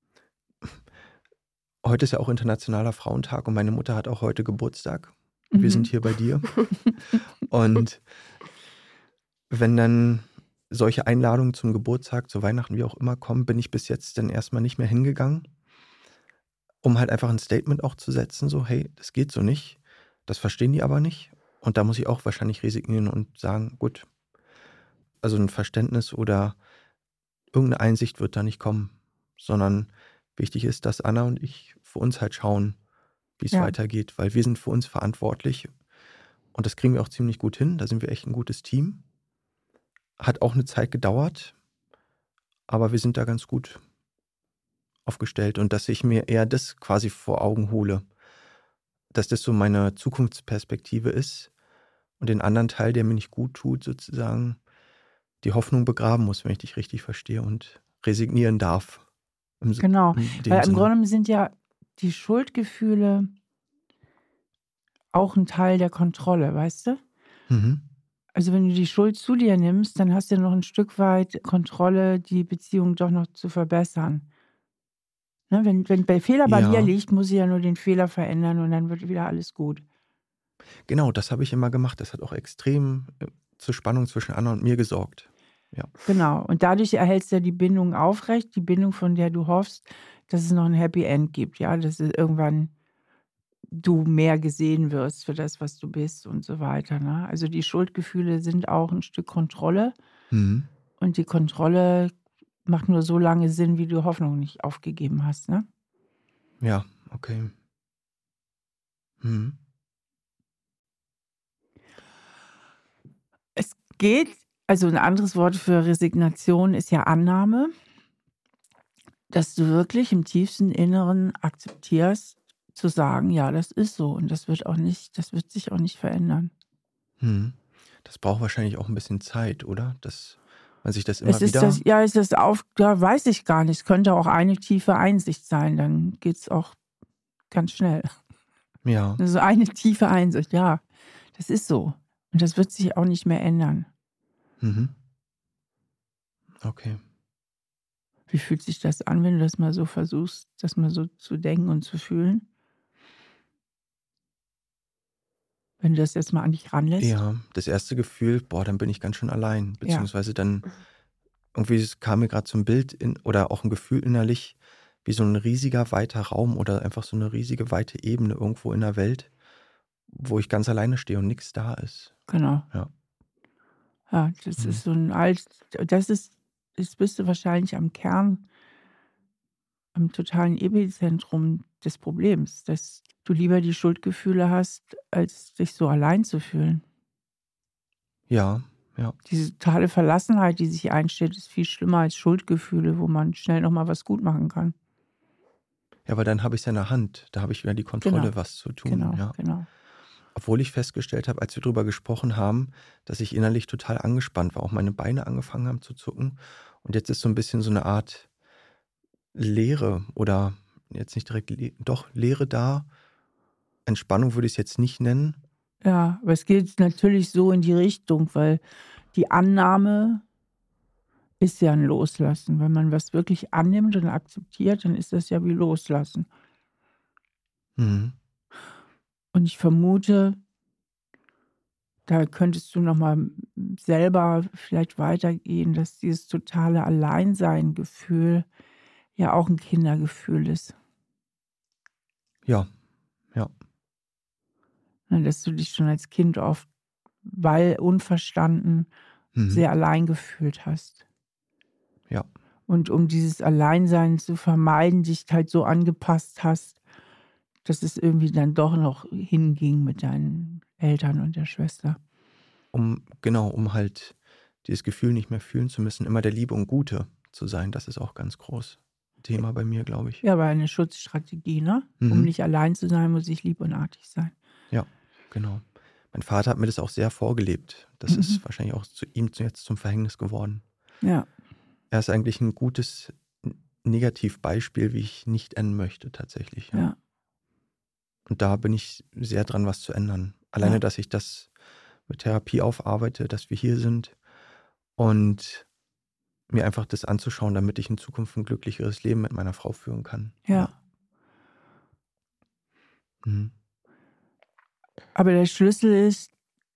Heute ist ja auch Internationaler Frauentag und meine Mutter hat auch heute Geburtstag. Wir sind hier bei dir. Und wenn dann solche Einladungen zum Geburtstag, zu Weihnachten, wie auch immer kommen, bin ich bis jetzt dann erstmal nicht mehr hingegangen, um halt einfach ein Statement auch zu setzen, so hey, das geht so nicht, das verstehen die aber nicht. Und da muss ich auch wahrscheinlich resignieren und sagen, gut, also ein Verständnis oder irgendeine Einsicht wird da nicht kommen, sondern wichtig ist, dass Anna und ich für uns halt schauen, wie es weitergeht, weil wir sind für uns verantwortlich und das kriegen wir auch ziemlich gut hin, da sind wir echt ein gutes Team. Hat auch eine Zeit gedauert, aber wir sind da ganz gut aufgestellt und dass ich mir eher das quasi vor Augen hole, dass das so meine Zukunftsperspektive ist und den anderen Teil, der mir nicht gut tut, sozusagen die Hoffnung begraben muss, wenn ich dich richtig verstehe und resignieren darf. Genau, In dem weil im Sinne. Grunde sind ja die Schuldgefühle auch ein Teil der Kontrolle, weißt du? Mhm. Also wenn du die Schuld zu dir nimmst, dann hast du ja noch ein Stück weit Kontrolle, die Beziehung doch noch zu verbessern. Ne, wenn der Fehler bei mir Ja, liegt, muss ich ja nur den Fehler verändern und dann wird wieder alles gut. genau, das habe ich immer gemacht. Das hat auch extrem zur Spannung zwischen Anna und mir gesorgt. Ja, Genau. Und dadurch erhältst du ja die Bindung aufrecht, die Bindung, von der du hoffst, dass es noch ein Happy End gibt, ja, dass es irgendwann du mehr gesehen wirst für das, was du bist und so weiter. Ne? Also die Schuldgefühle sind auch ein Stück Kontrolle mhm. und die Kontrolle macht nur so lange Sinn, wie du Hoffnung nicht aufgegeben hast. Ne? Ja, okay. Mhm. Es geht, also ein anderes Wort für Resignation ist ja Annahme, dass du wirklich im tiefsten Inneren akzeptierst, zu sagen, ja, das ist so und das wird sich auch nicht verändern. Mhm. Das braucht wahrscheinlich auch ein bisschen Zeit, oder? Dass man sich das Es immer ist wieder. ja, weiß ich gar nicht. Es könnte auch eine tiefe Einsicht sein, dann geht es auch ganz schnell. Ja. Also eine tiefe Einsicht, ja, das ist so. Und das wird sich auch nicht mehr ändern. Mhm. Okay. Wie fühlt sich das an, wenn du das mal so versuchst, das mal so zu denken und zu fühlen? Wenn du das jetzt mal an dich ranlässt? Ja, das erste Gefühl, boah, dann bin ich ganz schön allein. Ja, Beziehungsweise dann irgendwie kam mir gerade so ein Bild oder auch ein Gefühl innerlich, wie so ein riesiger, weiter Raum oder einfach so eine riesige, weite Ebene irgendwo in der Welt, wo ich ganz alleine stehe und nichts da ist. genau. Ja. Ja, das Mhm. ist so ein jetzt bist du wahrscheinlich am Kern, am totalen Epizentrum des Problems, dass du lieber die Schuldgefühle hast, als dich so allein zu fühlen. Ja, ja. Diese totale Verlassenheit, die sich einstellt, ist viel schlimmer als Schuldgefühle, wo man schnell noch mal was gut machen kann. Ja, weil dann habe ich es ja in der Hand. Da habe ich wieder die Genau, Kontrolle, was zu tun, genau, ja. genau. Obwohl ich festgestellt habe, als wir drüber gesprochen haben, dass ich innerlich total angespannt war, auch meine Beine angefangen haben zu zucken. Und jetzt ist so ein bisschen so eine Art Leere oder jetzt nicht direkt, doch Leere da. Entspannung würde ich es jetzt nicht nennen. Ja, aber es geht natürlich so in die Richtung, weil die Annahme ist ja ein Loslassen. Wenn man was wirklich annimmt und akzeptiert, dann ist das ja wie Loslassen. Mhm. Und ich vermute, da könntest du noch mal selber vielleicht weitergehen, dass dieses totale Alleinsein-Gefühl ja auch ein Kindergefühl ist. Ja, ja. Ne, dass du dich schon als Kind oft, weil unverstanden, Mhm. sehr allein gefühlt hast. Ja. Und um dieses Alleinsein zu vermeiden, dich halt so angepasst hast, dass es irgendwie dann doch noch hinging mit deinen Eltern und der Schwester. Um halt dieses Gefühl nicht mehr fühlen zu müssen, immer der Liebe und Gute zu sein, das ist auch ganz groß Thema bei mir, glaube ich. Ja, aber eine Schutzstrategie, ne? Um Mhm. nicht allein zu sein, muss ich lieb und artig sein. Ja, genau. Mein Vater hat mir das auch sehr vorgelebt. Das ist wahrscheinlich auch ihm jetzt zum Verhängnis geworden. Ja, Er ist eigentlich ein gutes Negativbeispiel, wie ich nicht enden möchte, tatsächlich. Ja. ja, Und da bin ich sehr dran, was zu ändern. Alleine, ja. dass ich das mit Therapie aufarbeite, dass wir hier sind und mir einfach das anzuschauen, damit ich in Zukunft ein glücklicheres Leben mit meiner Frau führen kann. Ja. Mhm. Aber der Schlüssel ist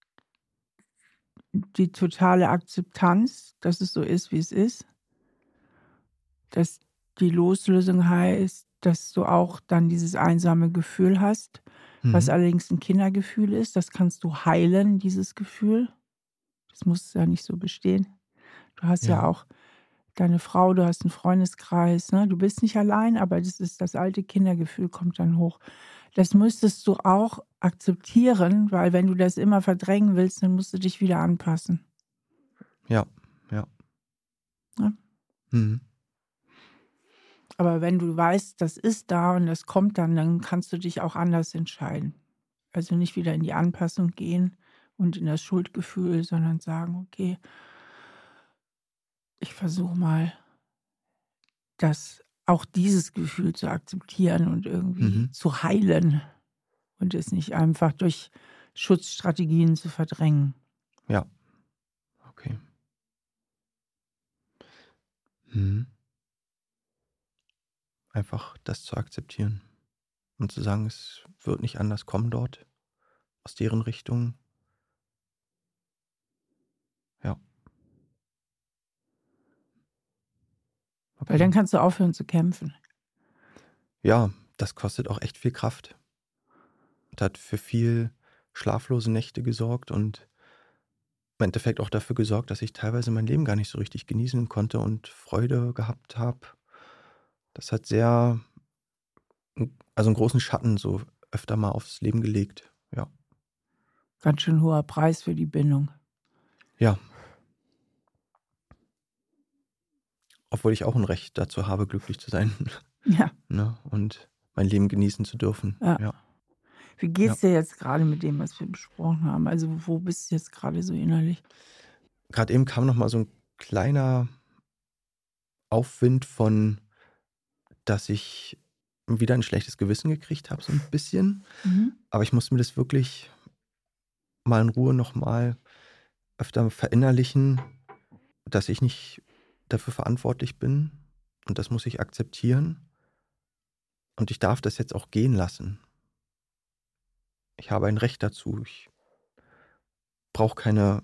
die totale Akzeptanz, dass es so ist, wie es ist. Dass die Loslösung heißt, dass du auch dann dieses einsame Gefühl hast, was Mhm. allerdings ein Kindergefühl ist. Das kannst du heilen, dieses Gefühl. Das muss ja nicht so bestehen. Du hast ja Ja. auch deine Frau, du hast einen Freundeskreis, ne? Du bist nicht allein, aber das alte Kindergefühl kommt dann hoch. Das müsstest du auch akzeptieren, weil wenn du das immer verdrängen willst, dann musst du dich wieder anpassen. Ja, Ja. Ja. Mhm. Aber wenn du weißt, das ist da und das kommt dann kannst du dich auch anders entscheiden. Also nicht wieder in die Anpassung gehen und in das Schuldgefühl, sondern sagen, okay, ich versuche mal, auch dieses Gefühl zu akzeptieren und irgendwie zu heilen und es nicht einfach durch Schutzstrategien zu verdrängen. Ja. Okay. Mhm. Einfach das zu akzeptieren und zu sagen, es wird nicht anders kommen dort, aus deren Richtung. Ja. Weil dann Okay. kannst du aufhören zu kämpfen. Ja, das kostet auch echt viel Kraft. Und hat für viel schlaflose Nächte gesorgt und im Endeffekt auch dafür gesorgt, dass ich teilweise mein Leben gar nicht so richtig genießen konnte und Freude gehabt habe. Das hat einen großen Schatten so öfter mal aufs Leben gelegt. Ja. Ganz schön hoher Preis für die Bindung. Ja. Obwohl ich auch ein Recht dazu habe, glücklich zu sein. Ja. Ne? Und mein Leben genießen zu dürfen. Ja. Ja. Wie geht's dir jetzt gerade mit dem, was wir besprochen haben? Also wo bist du jetzt gerade so innerlich? Gerade eben kam noch mal so ein kleiner Aufwind von, dass ich wieder ein schlechtes Gewissen gekriegt habe, so ein bisschen. Aber ich musste mir das wirklich mal in Ruhe noch mal öfter verinnerlichen, dass ich nicht dafür verantwortlich bin und das muss ich akzeptieren und ich darf das jetzt auch gehen lassen. Ich habe ein Recht dazu. Ich brauche keine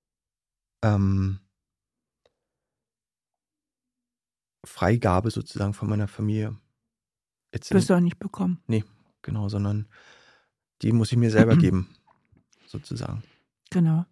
Freigabe sozusagen von meiner Familie. Wirst du auch nicht bekommen. Nee, genau, sondern die muss ich mir selber geben, sozusagen. Genau.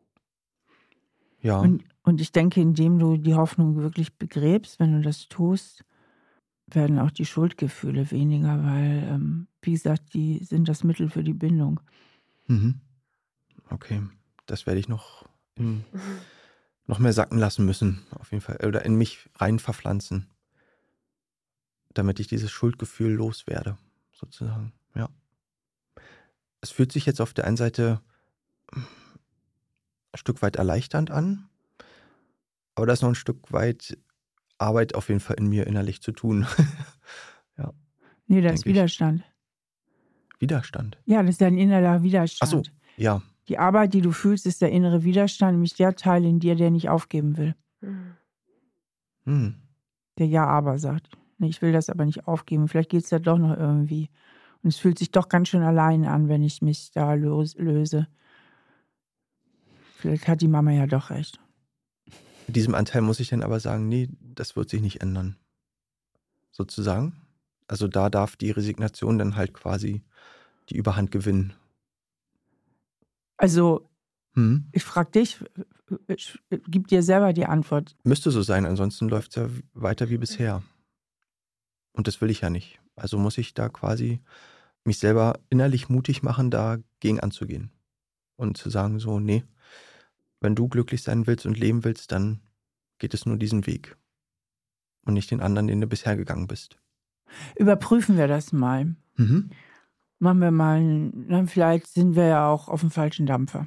Ja. Und ich denke, indem du die Hoffnung wirklich begräbst, wenn du das tust, werden auch die Schuldgefühle weniger, weil, wie gesagt, die sind das Mittel für die Bindung. Mhm. Okay, das werde ich noch mehr sacken lassen müssen, auf jeden Fall. Oder in mich rein verpflanzen, damit ich dieses Schuldgefühl loswerde, sozusagen. Ja. Es fühlt sich jetzt auf der einen Seite ein Stück weit erleichternd an, aber da ist noch ein Stück weit Arbeit auf jeden Fall in mir innerlich zu tun. Ja. Nee, das ist Widerstand. Widerstand? Ja, das ist ein innerer Widerstand. Ach so, ja. Die Arbeit, die du fühlst, ist der innere Widerstand, nämlich der Teil in dir, der nicht aufgeben will. Der Ja aber sagt. Nee, ich will das aber nicht aufgeben. Vielleicht geht es ja doch noch irgendwie. Und es fühlt sich doch ganz schön allein an, wenn ich mich da löse. Vielleicht hat die Mama ja doch recht. Mit diesem Anteil muss ich dann aber sagen, nee, das wird sich nicht ändern. Sozusagen. Also da darf die Resignation dann halt quasi die Überhand gewinnen. Also, ich frage dich, gib dir selber die Antwort. Müsste so sein, ansonsten läuft es ja weiter wie bisher. Und das will ich ja nicht. Also muss ich da quasi mich selber innerlich mutig machen, dagegen anzugehen. Und zu sagen so, nee, wenn du glücklich sein willst und leben willst, dann geht es nur diesen Weg. Und nicht den anderen, den du bisher gegangen bist. Überprüfen wir das mal. Machen wir mal, vielleicht sind wir ja auch auf dem falschen Dampfer.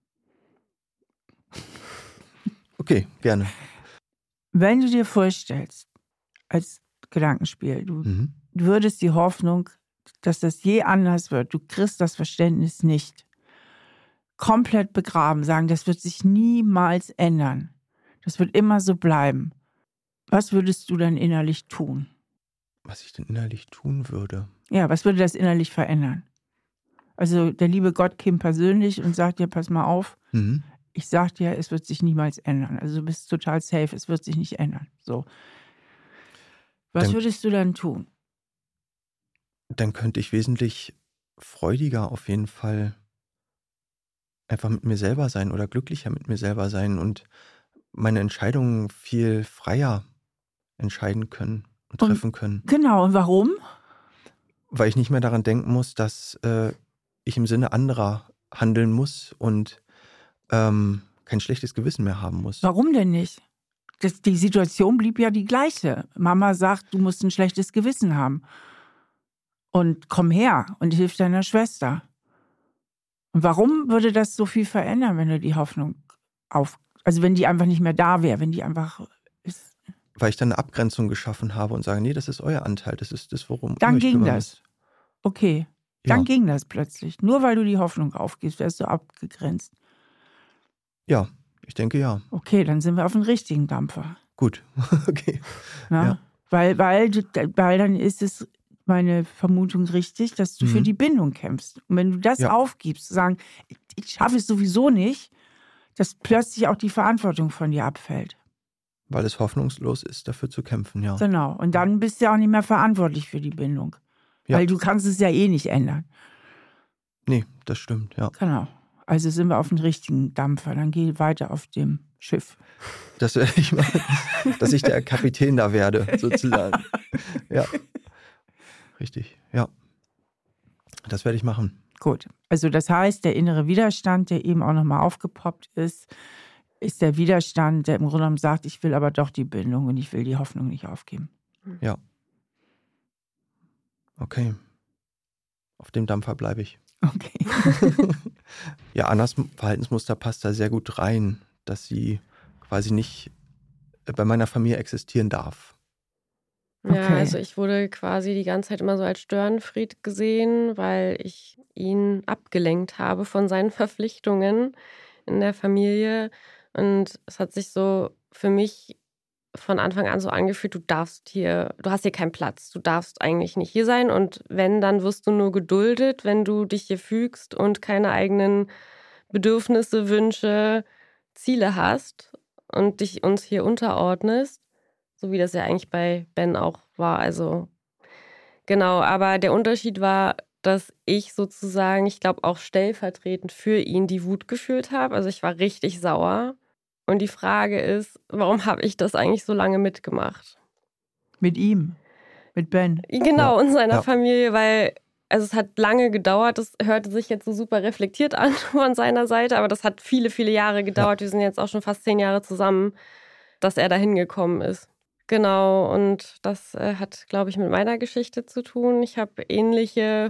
Okay, gerne. Wenn du dir vorstellst, als Gedankenspiel, du würdest die Hoffnung, dass das je anders wird, du kriegst das Verständnis nicht, komplett begraben, sagen, das wird sich niemals ändern. Das wird immer so bleiben. Was würdest du dann innerlich tun? Was ich denn innerlich tun würde? Ja, was würde das innerlich verändern? Also der liebe Gott käme persönlich und sagt dir, pass mal auf, ich sag dir, es wird sich niemals ändern. Also du bist total safe, es wird sich nicht ändern. So. Was würdest du dann tun? Dann könnte ich wesentlich freudiger auf jeden Fall einfach mit mir selber sein oder glücklicher mit mir selber sein und meine Entscheidungen viel freier entscheiden können und treffen können. Genau, und warum? Weil ich nicht mehr daran denken muss, dass ich im Sinne anderer handeln muss und kein schlechtes Gewissen mehr haben muss. Warum denn nicht? Die Situation blieb ja die gleiche. Mama sagt, du musst ein schlechtes Gewissen haben. Und komm her und hilf deiner Schwester. Und warum würde das so viel verändern, wenn du die Hoffnung also wenn die einfach nicht mehr da wäre, wenn die einfach ist? Weil ich dann eine Abgrenzung geschaffen habe und sage, nee, das ist euer Anteil, das ist das, worum Dann ich ging kümmern das. muss. Okay. Dann ging das plötzlich. Nur weil du die Hoffnung aufgibst, wärst du abgegrenzt. Ja, ich denke ja. Okay, dann sind wir auf dem richtigen Dampfer. Gut, okay. Na? Ja. Weil dann ist es meine Vermutung richtig, dass du für die Bindung kämpfst. Und wenn du das aufgibst, zu sagen, ich schaffe es sowieso nicht, dass plötzlich auch die Verantwortung von dir abfällt. Weil es hoffnungslos ist, dafür zu kämpfen, ja. Genau. Und dann bist du ja auch nicht mehr verantwortlich für die Bindung. Ja. Weil du kannst es ja eh nicht ändern. Nee, das stimmt, ja. Genau. Also sind wir auf dem richtigen Dampfer. Dann geh weiter auf dem Schiff. Das werde ich machen, dass ich der Kapitän da werde, sozusagen. Ja. Richtig, ja. Das werde ich machen. Gut. Also das heißt, der innere Widerstand, der eben auch nochmal aufgepoppt ist der Widerstand, der im Grunde genommen sagt, ich will aber doch die Bindung und ich will die Hoffnung nicht aufgeben. Ja. Okay. Auf dem Dampfer bleibe ich. Okay. Ja, Annas Verhaltensmuster passt da sehr gut rein, dass sie quasi nicht bei meiner Familie existieren darf. Ja, Okay. also ich wurde quasi die ganze Zeit immer so als Störenfried gesehen, weil ich ihn abgelenkt habe von seinen Verpflichtungen in der Familie. Und es hat sich so für mich von Anfang an so angefühlt, du hast hier keinen Platz, du darfst eigentlich nicht hier sein. Und wenn, dann wirst du nur geduldet, wenn du dich hier fügst und keine eigenen Bedürfnisse, Wünsche, Ziele hast und dich uns hier unterordnest. So wie das ja eigentlich bei Ben auch war. Also genau, aber der Unterschied war, dass ich sozusagen, ich glaube auch stellvertretend für ihn die Wut gefühlt habe. Also ich war richtig sauer. Und die Frage ist, warum habe ich das eigentlich so lange mitgemacht? Mit ihm, mit Ben. Genau, in seiner Ja. Familie, weil es hat lange gedauert. Das hörte sich jetzt so super reflektiert an von seiner Seite, aber das hat viele, viele Jahre gedauert. Wir sind jetzt auch schon fast 10 Jahre zusammen, dass er da hingekommen ist. Genau, und das hat, glaube ich, mit meiner Geschichte zu tun. Ich habe ähnliche,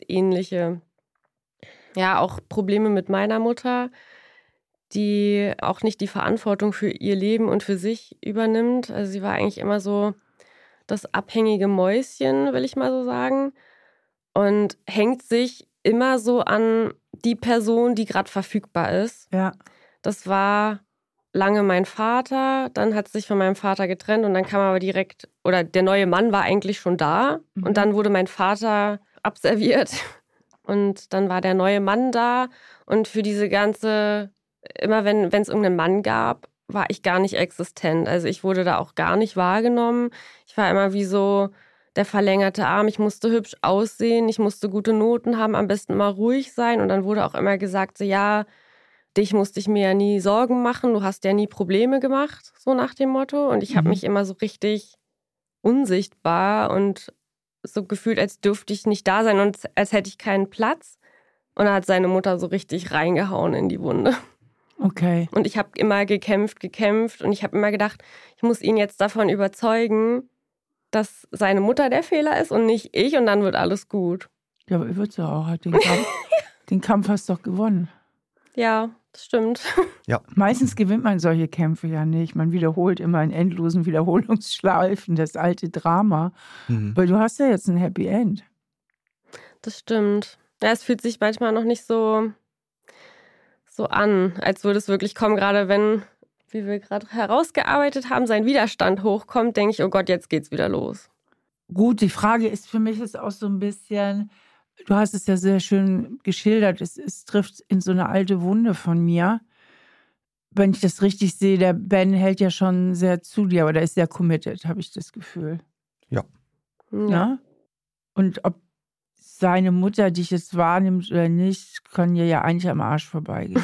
ja, auch Probleme mit meiner Mutter, die auch nicht die Verantwortung für ihr Leben und für sich übernimmt. Also sie war eigentlich immer so das abhängige Mäuschen, will ich mal so sagen, und hängt sich immer so an die Person, die gerade verfügbar ist. Ja. Das war lange mein Vater, dann hat sie sich von meinem Vater getrennt und dann kam aber direkt, oder der neue Mann war eigentlich schon da und dann wurde mein Vater abserviert und dann war der neue Mann da und für diese ganze, immer wenn es irgendeinen Mann gab, war ich gar nicht existent. Also ich wurde da auch gar nicht wahrgenommen. Ich war immer wie so der verlängerte Arm. Ich musste hübsch aussehen, ich musste gute Noten haben, am besten immer ruhig sein und dann wurde auch immer gesagt, so ja, dich musste ich mir ja nie Sorgen machen, du hast ja nie Probleme gemacht, so nach dem Motto. Und ich habe mich immer so richtig unsichtbar und so gefühlt, als dürfte ich nicht da sein und als hätte ich keinen Platz. Und da hat seine Mutter so richtig reingehauen in die Wunde. Okay. Und ich habe immer gekämpft und ich habe immer gedacht, ich muss ihn jetzt davon überzeugen, dass seine Mutter der Fehler ist und nicht ich und dann wird alles gut. Ja, aber wird ja auch. Den Kampf hast du doch gewonnen. Ja, das stimmt. Ja. Meistens gewinnt man solche Kämpfe ja nicht. Man wiederholt immer in endlosen Wiederholungsschleifen das alte Drama. Weil du hast ja jetzt ein Happy End. Das stimmt. Ja, es fühlt sich manchmal noch nicht so an, als würde es wirklich kommen. Gerade wenn, wie wir gerade herausgearbeitet haben, sein Widerstand hochkommt, denke ich, oh Gott, jetzt geht's wieder los. Gut, die Frage ist für mich jetzt auch so ein bisschen, du hast es ja sehr schön geschildert, es trifft in so eine alte Wunde von mir. Wenn ich das richtig sehe, der Ben hält ja schon sehr zu dir, aber der ist sehr committed, habe ich das Gefühl. Ja. Ja? Und ob seine Mutter dich jetzt wahrnimmt oder nicht, kann dir ja eigentlich am Arsch vorbeigehen.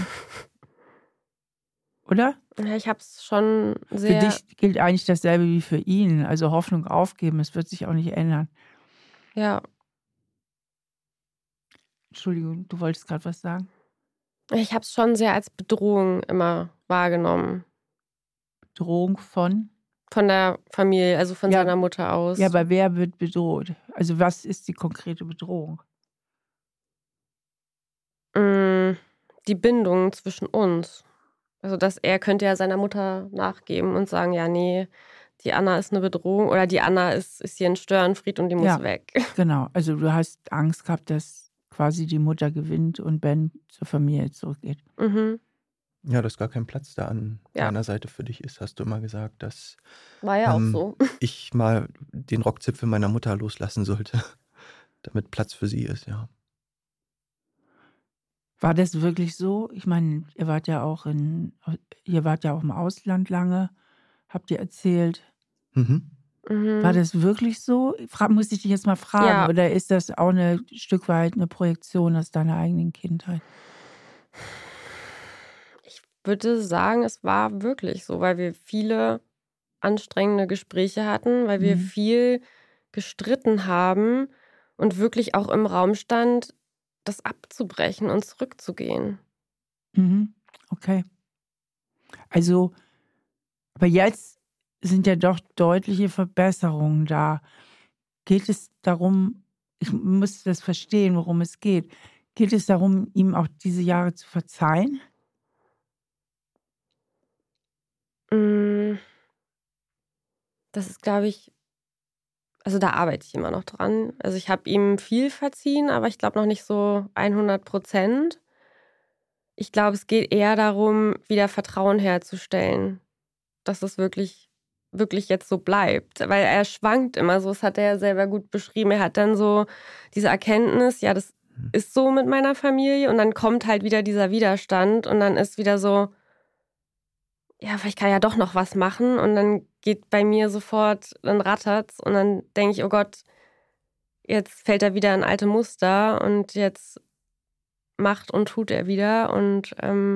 Oder? Ja, ich habe es schon sehr... Für dich gilt eigentlich dasselbe wie für ihn. Also Hoffnung aufgeben, es wird sich auch nicht ändern. Ja. Entschuldigung, du wolltest gerade was sagen? Ich habe es schon sehr als Bedrohung immer wahrgenommen. Bedrohung von? Von der Familie, also von seiner Mutter aus. Ja, aber wer wird bedroht? Also was ist die konkrete Bedrohung? Die Bindung zwischen uns. Also er könnte ja seiner Mutter nachgeben und sagen, ja, nee, die Anna ist eine Bedrohung oder die Anna ist hier ein Störenfried und die muss weg. Genau, also du hast Angst gehabt, dass quasi die Mutter gewinnt und Ben zur Familie zurückgeht. Mhm. Ja, dass gar kein Platz da an meiner Seite für dich ist, hast du immer gesagt, dass war ja auch so. Ich mal den Rockzipfel meiner Mutter loslassen sollte, damit Platz für sie ist, ja. War das wirklich so? Ich meine, ihr wart ja auch im Ausland lange, habt ihr erzählt. Mhm. War das wirklich so? Muss ich dich jetzt mal fragen, oder ist das auch ein Stück weit eine Projektion aus deiner eigenen Kindheit? Ich würde sagen, es war wirklich so, weil wir viele anstrengende Gespräche hatten, weil wir viel gestritten haben und wirklich auch im Raum stand, das abzubrechen und zurückzugehen. Okay. Also, aber jetzt sind ja doch deutliche Verbesserungen da. Geht es darum, ich muss das verstehen, worum es geht. Geht es darum, ihm auch diese Jahre zu verzeihen? Das ist, glaube ich, also da arbeite ich immer noch dran. Also ich habe ihm viel verziehen, aber ich glaube noch nicht so 100%. Ich glaube, es geht eher darum, wieder Vertrauen herzustellen, dass es wirklich jetzt so bleibt. Weil er schwankt immer so, das hat er ja selber gut beschrieben. Er hat dann so diese Erkenntnis, ja, das ist so mit meiner Familie und dann kommt halt wieder dieser Widerstand und dann ist wieder so, ja, vielleicht kann ich ja doch noch was machen und dann geht bei mir sofort, dann rattert's und dann denke ich, oh Gott, jetzt fällt er wieder in alte Muster und jetzt macht und tut er wieder und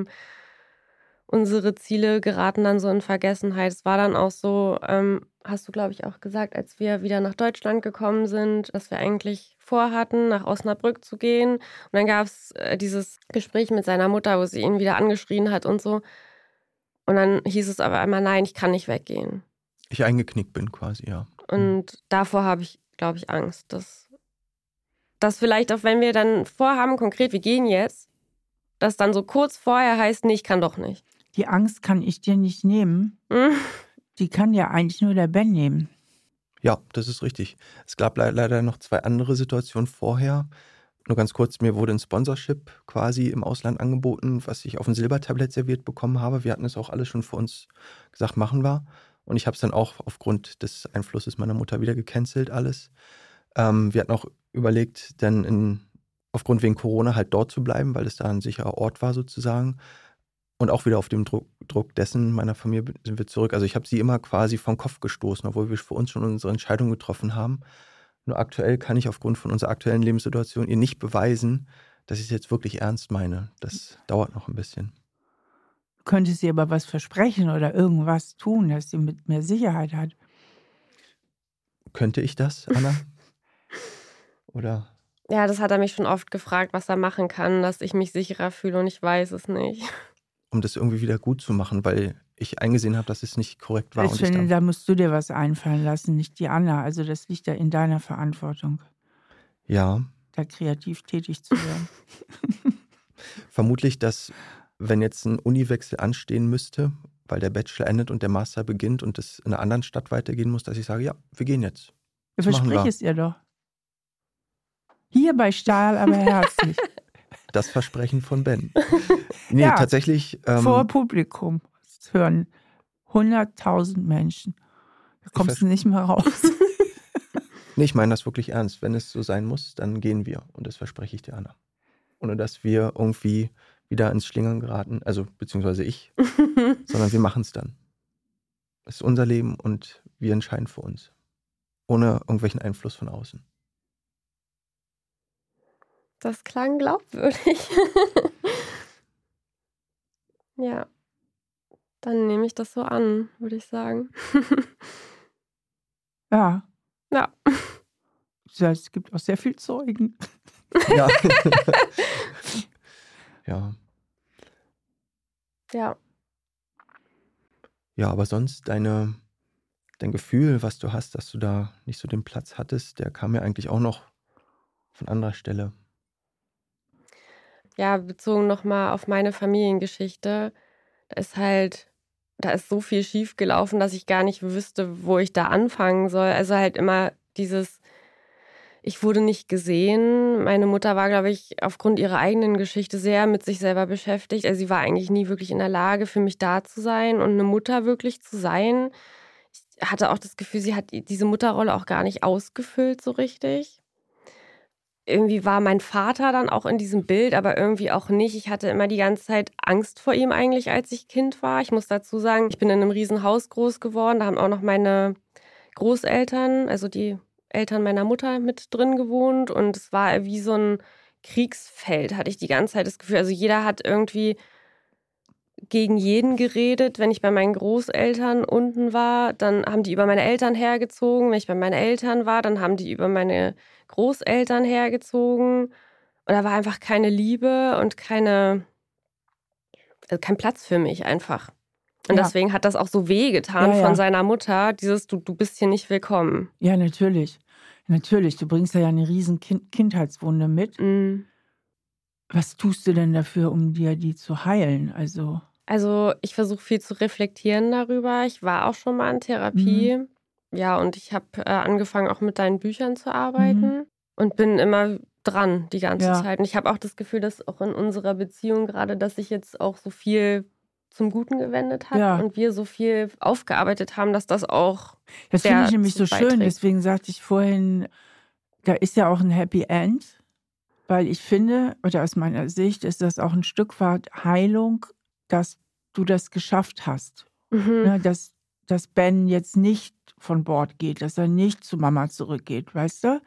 unsere Ziele geraten dann so in Vergessenheit. Es war dann auch so, hast du, glaube ich, auch gesagt, als wir wieder nach Deutschland gekommen sind, dass wir eigentlich vorhatten, nach Osnabrück zu gehen. Und dann gab es dieses Gespräch mit seiner Mutter, wo sie ihn wieder angeschrien hat und so. Und dann hieß es aber einmal, nein, ich kann nicht weggehen. Ich eingeknickt bin quasi, ja. Und davor habe ich, glaube ich, Angst, dass vielleicht auch, wenn wir dann vorhaben, konkret, wir gehen jetzt, dass dann so kurz vorher heißt, nee, ich kann doch nicht. Die Angst kann ich dir nicht nehmen. Die kann ja eigentlich nur der Ben nehmen. Ja, das ist richtig. Es gab leider noch 2 andere Situationen vorher. Nur ganz kurz, mir wurde ein Sponsorship quasi im Ausland angeboten, was ich auf ein Silbertablett serviert bekommen habe. Wir hatten es auch alles schon für uns gesagt, machen wir. Und ich habe es dann auch aufgrund des Einflusses meiner Mutter wieder gecancelt alles. Wir hatten auch überlegt, dann aufgrund wegen Corona halt dort zu bleiben, weil es da ein sicherer Ort war sozusagen. Und auch wieder auf dem Druck dessen meiner Familie sind wir zurück. Also ich habe sie immer quasi vom Kopf gestoßen, obwohl wir für uns schon unsere Entscheidung getroffen haben. Nur aktuell kann ich aufgrund von unserer aktuellen Lebenssituation ihr nicht beweisen, dass ich es jetzt wirklich ernst meine. Das dauert noch ein bisschen. Du könntest ihr aber was versprechen oder irgendwas tun, dass sie mit mehr Sicherheit hat. Könnte ich das, Anna? Oder? Ja, das hat er mich schon oft gefragt, was er machen kann, dass ich mich sicherer fühle und ich weiß es nicht. Um das irgendwie wieder gut zu machen, weil ich eingesehen habe, dass es nicht korrekt war. Ich finde, da musst du dir was einfallen lassen, nicht die Anna. Also das liegt ja in deiner Verantwortung. Ja. Da kreativ tätig zu werden. Vermutlich, dass wenn jetzt ein Uniwechsel anstehen müsste, weil der Bachelor endet und der Master beginnt und es in einer anderen Stadt weitergehen muss, dass ich sage, ja, wir gehen jetzt. Versprich es ihr doch. Hier bei Stahl, aber herzlich. Das Versprechen von Ben. Nee, ja, tatsächlich. Vor Publikum. Das hören 100.000 Menschen. Da kommst du nicht mehr raus. Nee, ich meine das wirklich ernst. Wenn es so sein muss, dann gehen wir. Und das verspreche ich dir, Anna. Ohne dass wir irgendwie wieder ins Schlingern geraten, also beziehungsweise ich, sondern wir machen es dann. Es ist unser Leben und wir entscheiden für uns. Ohne irgendwelchen Einfluss von außen. Das klang glaubwürdig. Ja, dann nehme ich das so an, würde ich sagen. Ja. Ja. Es gibt auch sehr viel Zeugen. Ja. Ja. Ja. Ja, aber sonst dein Gefühl, was du hast, dass du da nicht so den Platz hattest, der kam ja eigentlich auch noch von anderer Stelle. Ja, bezogen nochmal auf meine Familiengeschichte, da ist so viel schief gelaufen, dass ich gar nicht wüsste, wo ich da anfangen soll. Also halt immer ich wurde nicht gesehen. Meine Mutter war, glaube ich, aufgrund ihrer eigenen Geschichte sehr mit sich selber beschäftigt. Also sie war eigentlich nie wirklich in der Lage, für mich da zu sein und eine Mutter wirklich zu sein. Ich hatte auch das Gefühl, sie hat diese Mutterrolle auch gar nicht ausgefüllt so richtig. Irgendwie war mein Vater dann auch in diesem Bild, aber irgendwie auch nicht. Ich hatte immer die ganze Zeit Angst vor ihm eigentlich, als ich Kind war. Ich muss dazu sagen, ich bin in einem Riesenhaus groß geworden. Da haben auch noch meine Großeltern, also die Eltern meiner Mutter, mit drin gewohnt. Und es war wie so ein Kriegsfeld, hatte ich die ganze Zeit das Gefühl. Also jeder hat irgendwie gegen jeden geredet. Wenn ich bei meinen Großeltern unten war, dann haben die über meine Eltern hergezogen. Wenn ich bei meinen Eltern war, dann haben die über meine Großeltern hergezogen. Und da war einfach keine Liebe und kein Platz für mich einfach. Und deswegen hat das auch so wehgetan von seiner Mutter, dieses du bist hier nicht willkommen. Ja, natürlich. Natürlich, du bringst ja eine riesen Kindheitswunde mit. Mhm. Was tust du denn dafür, um dir die zu heilen? Also ich versuche viel zu reflektieren darüber. Ich war auch schon mal in Therapie. Ja, und ich habe angefangen, auch mit deinen Büchern zu arbeiten und bin immer dran die ganze Zeit. Und ich habe auch das Gefühl, dass auch in unserer Beziehung gerade, dass sich jetzt auch so viel zum Guten gewendet hat und wir so viel aufgearbeitet haben, dass das auch das finde ich nämlich so schön. Deswegen sagte ich vorhin, da ist ja auch ein Happy End, weil ich finde, oder aus meiner Sicht ist das auch ein Stück weit Heilung, dass du das geschafft hast. Ne, dass Ben jetzt nicht von Bord geht, dass er nicht zu Mama zurückgeht, weißt du?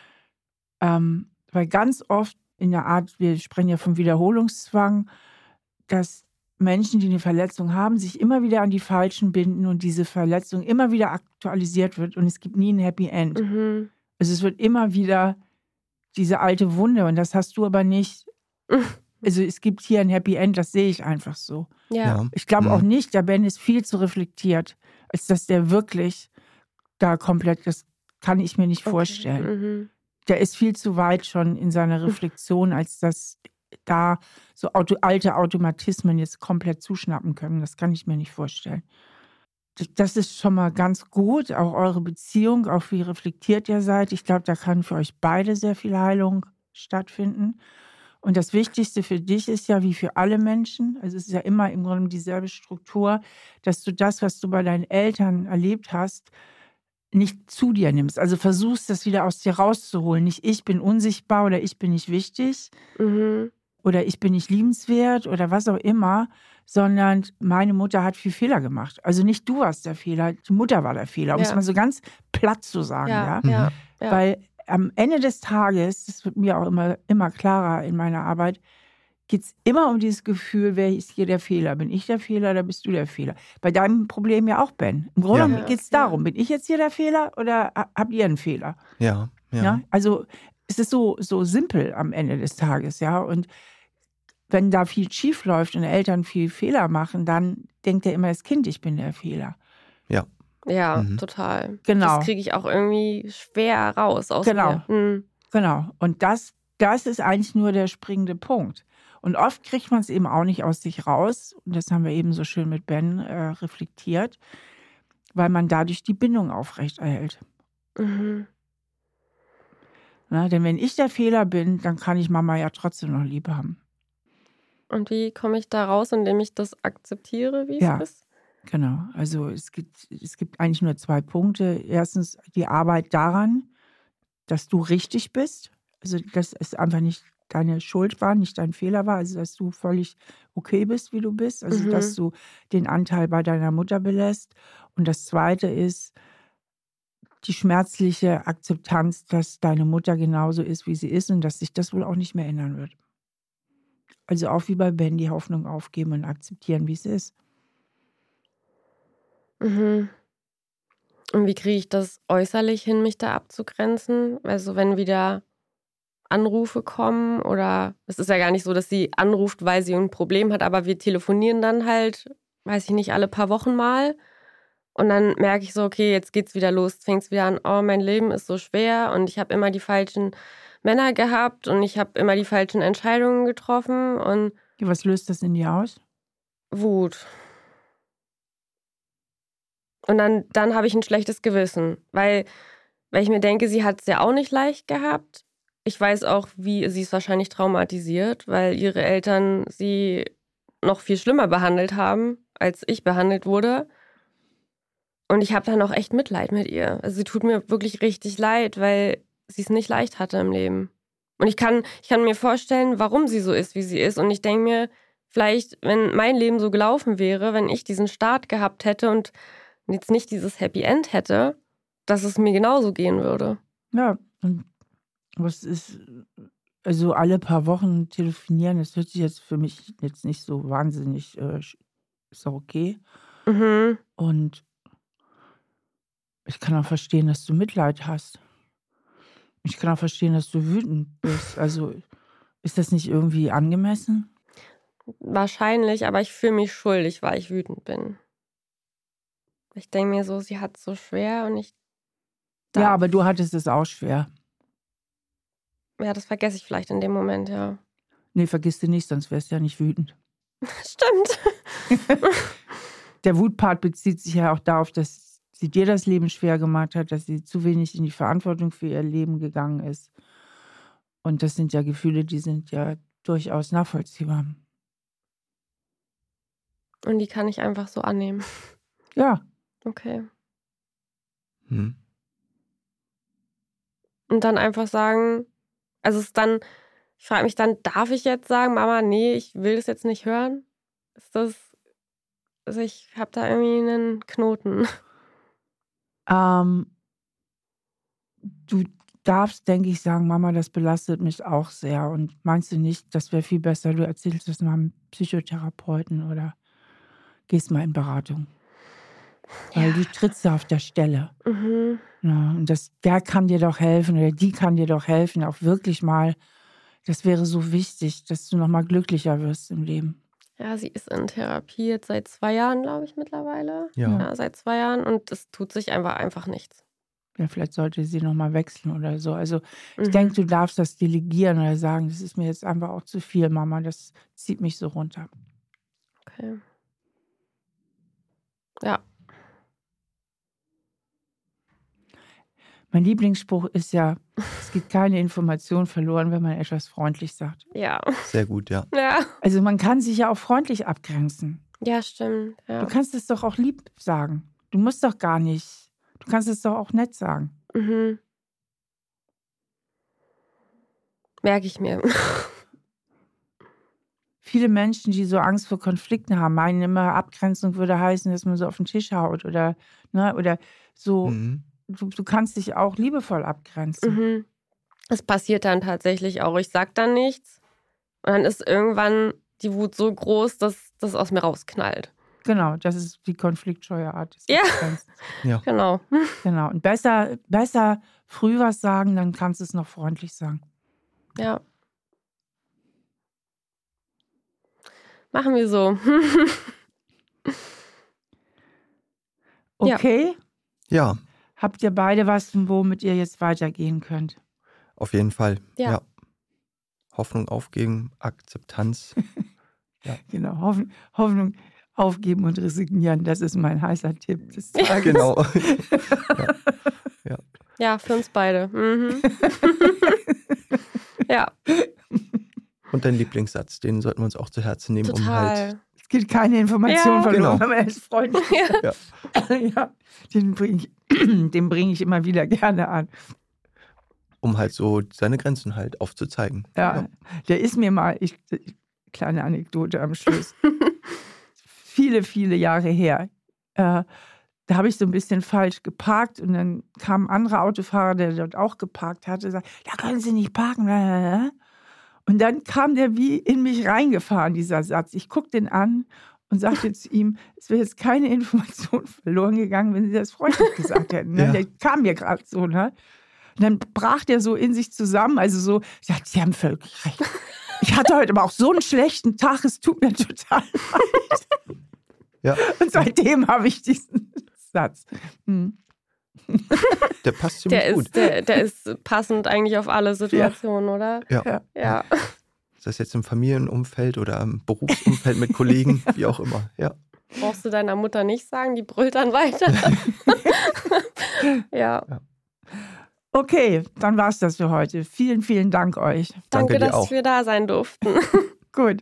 Weil ganz oft in der Art, wir sprechen ja vom Wiederholungszwang, dass Menschen, die eine Verletzung haben, sich immer wieder an die Falschen binden und diese Verletzung immer wieder aktualisiert wird und es gibt nie ein Happy End. Also es wird immer wieder diese alte Wunde und das hast du aber nicht. Also es gibt hier ein Happy End, das sehe ich einfach so. Ja. Ich glaube auch nicht, der Ben ist viel zu reflektiert, als dass der wirklich da komplett, das kann ich mir nicht vorstellen. Der ist viel zu weit schon in seiner Reflexion, als dass da so alte Automatismen jetzt komplett zuschnappen können. Das kann ich mir nicht vorstellen. Das ist schon mal ganz gut, auch eure Beziehung, auch wie reflektiert ihr seid. Ich glaube, da kann für euch beide sehr viel Heilung stattfinden. Und das Wichtigste für dich ist ja, wie für alle Menschen, also es ist ja immer im Grunde dieselbe Struktur, dass du das, was du bei deinen Eltern erlebt hast, nicht zu dir nimmst. Also versuchst, das wieder aus dir rauszuholen. Nicht ich bin unsichtbar oder ich bin nicht wichtig oder ich bin nicht liebenswert oder was auch immer, sondern meine Mutter hat viel Fehler gemacht. Also nicht du warst der Fehler, die Mutter war der Fehler, um es mal so ganz platt zu sagen. Ja. Weil am Ende des Tages, das wird mir auch immer klarer in meiner Arbeit, geht es immer um dieses Gefühl, wer ist hier der Fehler? Bin ich der Fehler oder bist du der Fehler? Bei deinem Problem ja auch, Ben. Im Grunde genommen geht es darum, bin ich jetzt hier der Fehler oder habt ihr einen Fehler? Ja. Also es ist so simpel am Ende des Tages, ja. Und wenn da viel schief läuft und Eltern viel Fehler machen, dann denkt ja immer das Kind, ich bin der Fehler. Ja. Ja, total. Genau. Das kriege ich auch irgendwie schwer raus aus mir. Genau. Und das ist eigentlich nur der springende Punkt. Und oft kriegt man es eben auch nicht aus sich raus. Und das haben wir eben so schön mit Ben reflektiert, weil man dadurch die Bindung aufrechterhält. Na, denn wenn ich der Fehler bin, dann kann ich Mama ja trotzdem noch lieb haben. Und wie komme ich da raus, indem ich das akzeptiere, wie es ist? Genau. Also es gibt eigentlich nur 2 Punkte. Erstens die Arbeit daran, dass du richtig bist. Also dass es einfach nicht deine Schuld war, nicht dein Fehler war. Also dass du völlig okay bist, wie du bist. Also dass du den Anteil bei deiner Mutter belässt. Und das Zweite ist die schmerzliche Akzeptanz, dass deine Mutter genauso ist, wie sie ist und dass sich das wohl auch nicht mehr ändern wird. Also auch wie bei Ben die Hoffnung aufgeben und akzeptieren, wie es ist. Und wie kriege ich das äußerlich hin, mich da abzugrenzen? Also wenn wieder Anrufe kommen oder es ist ja gar nicht so, dass sie anruft, weil sie ein Problem hat, aber wir telefonieren dann halt weiß ich nicht, alle paar Wochen mal. Und dann merke ich so, okay, jetzt geht's wieder los, fängt es wieder an, oh, mein Leben ist so schwer und ich habe immer die falschen Männer gehabt und ich habe immer die falschen Entscheidungen getroffen und Was löst das in dir aus? Wut. Und dann habe ich ein schlechtes Gewissen, weil ich mir denke, sie hat es ja auch nicht leicht gehabt. Ich weiß auch, wie sie ist wahrscheinlich traumatisiert, weil ihre Eltern sie noch viel schlimmer behandelt haben, als ich behandelt wurde. Und ich habe dann auch echt Mitleid mit ihr. Also sie tut mir wirklich richtig leid, weil sie es nicht leicht hatte im Leben. Und ich kann mir vorstellen, warum sie so ist, wie sie ist. Und ich denke mir, vielleicht, wenn mein Leben so gelaufen wäre, wenn ich diesen Start gehabt hätte und jetzt nicht dieses Happy End hätte, dass es mir genauso gehen würde. Ja, und was ist, also alle paar Wochen telefonieren, das hört sich jetzt für mich jetzt nicht so wahnsinnig, ist auch okay. Mhm. Und ich kann auch verstehen, dass du Mitleid hast. Ich kann auch verstehen, dass du wütend bist. Also ist das nicht irgendwie angemessen? Wahrscheinlich, aber ich fühle mich schuldig, weil ich wütend bin. Ich denke mir so, sie hat es so schwer und ich darf. Ja, aber du hattest es auch schwer. Ja, das vergesse ich vielleicht in dem Moment, ja. Nee, vergiss du nicht, sonst wärst du ja nicht wütend. Stimmt. Der Wutpart bezieht sich ja auch darauf, dass sie dir das Leben schwer gemacht hat, dass sie zu wenig in die Verantwortung für ihr Leben gegangen ist. Und das sind ja Gefühle, die sind ja durchaus nachvollziehbar. Und die kann ich einfach so annehmen. Ja. Okay. Hm. Und dann einfach sagen, also es dann, ich frage mich dann, darf ich jetzt sagen, Mama, nee, ich will das jetzt nicht hören? Ist das, also ich habe da irgendwie einen Knoten. Du darfst, denke ich, sagen, Mama, das belastet mich auch sehr. Und meinst du nicht, das wäre viel besser, du erzählst das mal einem Psychotherapeuten oder gehst mal in Beratung? Weil du trittst da auf der Stelle. Mhm. Ja, und der kann dir doch helfen oder die kann dir doch helfen, auch wirklich mal. Das wäre so wichtig, dass du noch mal glücklicher wirst im Leben. Ja, sie ist in Therapie jetzt seit 2 Jahren, glaube ich, mittlerweile. Ja. Seit 2 Jahren und es tut sich einfach nichts. Ja, vielleicht sollte sie noch mal wechseln oder so. Also ich denke, du darfst das delegieren oder sagen, das ist mir jetzt einfach auch zu viel, Mama, das zieht mich so runter. Okay. Ja. Mein Lieblingsspruch ist ja, es geht keine Information verloren, wenn man etwas freundlich sagt. Ja. Sehr gut, ja. Ja. Also man kann sich ja auch freundlich abgrenzen. Ja, stimmt. Ja. Du kannst es doch auch lieb sagen. Du musst doch gar nicht. Du kannst es doch auch nett sagen. Mhm. Merke ich mir. Viele Menschen, die so Angst vor Konflikten haben, meinen immer, Abgrenzung würde heißen, dass man so auf den Tisch haut oder so. Mhm. Du kannst dich auch liebevoll abgrenzen. Mhm. Es passiert dann tatsächlich auch. Ich sag dann nichts und dann ist irgendwann die Wut so groß, dass das aus mir rausknallt. Genau, das ist die konfliktscheue Art des Ja. Abgrenzens. Ja. Genau. Genau. Und besser früh was sagen, dann kannst du es noch freundlich sagen. Ja. Machen wir so. Okay? Ja, Habt ihr beide was, womit ihr jetzt weitergehen könnt? auf jeden Fall. Ja. Hoffnung aufgeben, Akzeptanz. Genau, Hoffnung aufgeben und resignieren, das ist mein heißer Tipp des Tages. Genau. Ja, für uns beide. Mhm. Ja. Und dein Lieblingssatz, den sollten wir uns auch zu Herzen nehmen, um halt. Total. Es gibt keine Information Ja. verloren, Genau. aber er ist freundlich. Ja. Ja, den bring ich immer wieder gerne an. Um halt so seine Grenzen halt aufzuzeigen. Ja, der ist mir mal, kleine Anekdote am Schluss, viele, viele Jahre her, da habe ich so ein bisschen falsch geparkt und dann kam ein anderer Autofahrer, der dort auch geparkt hatte, sagt, da können Sie nicht parken. Und dann kam der wie in mich reingefahren, dieser Satz. Ich guckte den an und sagte zu ihm, es wäre jetzt keine Information verloren gegangen, wenn Sie das freundlich gesagt hätten. Ne? Ja. Der kam mir gerade so, ne? Und dann brach der so in sich zusammen, also so, ich sagte, Sie haben völlig recht. Ich hatte heute aber auch so einen schlechten Tag, es tut mir total leid. Ja. Und seitdem habe ich diesen Satz. Der passt ziemlich gut. Der ist passend eigentlich auf alle Situationen, oder? Ja. Sei es jetzt im Familienumfeld oder im Berufsumfeld mit Kollegen, wie auch immer. Ja. Brauchst du deiner Mutter nicht sagen, die brüllt dann weiter. Ja. Okay, dann war's das für heute. Vielen, vielen Dank euch. Danke, dir dass auch. wir da sein durften. Gut.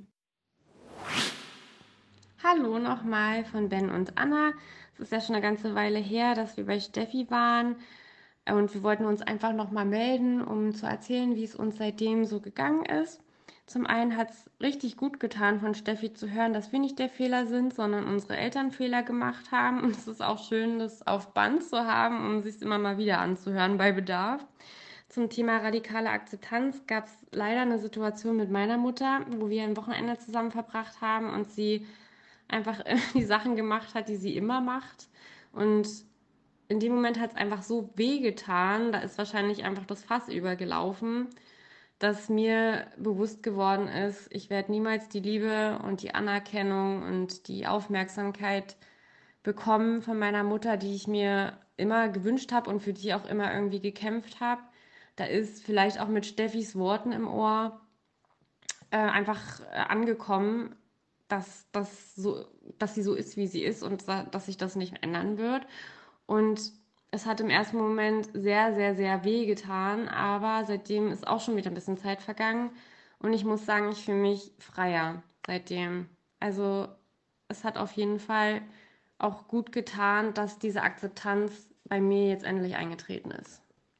Hallo nochmal von Ben und Anna. Es ist ja schon eine ganze Weile her, dass wir bei Steffi waren. Und wir wollten uns einfach nochmal melden, um zu erzählen, wie es uns seitdem so gegangen ist. Zum einen hat es richtig gut getan, von Steffi zu hören, dass wir nicht der Fehler sind, sondern unsere Eltern Fehler gemacht haben. Und es ist auch schön, das auf Band zu haben, um sich es immer mal wieder anzuhören bei Bedarf. Zum Thema radikale Akzeptanz gab es leider eine Situation mit meiner Mutter, wo wir ein Wochenende zusammen verbracht haben und sie einfach die Sachen gemacht hat, die sie immer macht. Und in dem Moment hat es einfach so wehgetan, da ist wahrscheinlich einfach das Fass übergelaufen, dass mir bewusst geworden ist, ich werde niemals die Liebe und die Anerkennung und die Aufmerksamkeit bekommen von meiner Mutter, die ich mir immer gewünscht habe und für die ich auch immer irgendwie gekämpft habe. Da ist vielleicht auch mit Steffis Worten im Ohr einfach angekommen, dass sie so ist, wie sie ist und dass sich das nicht ändern wird. Und es hat im ersten Moment sehr, sehr, sehr weh getan, aber seitdem ist auch schon wieder ein bisschen Zeit vergangen und ich muss sagen, ich fühle mich freier seitdem. Also es hat auf jeden Fall auch gut getan, dass diese Akzeptanz bei mir jetzt endlich eingetreten ist.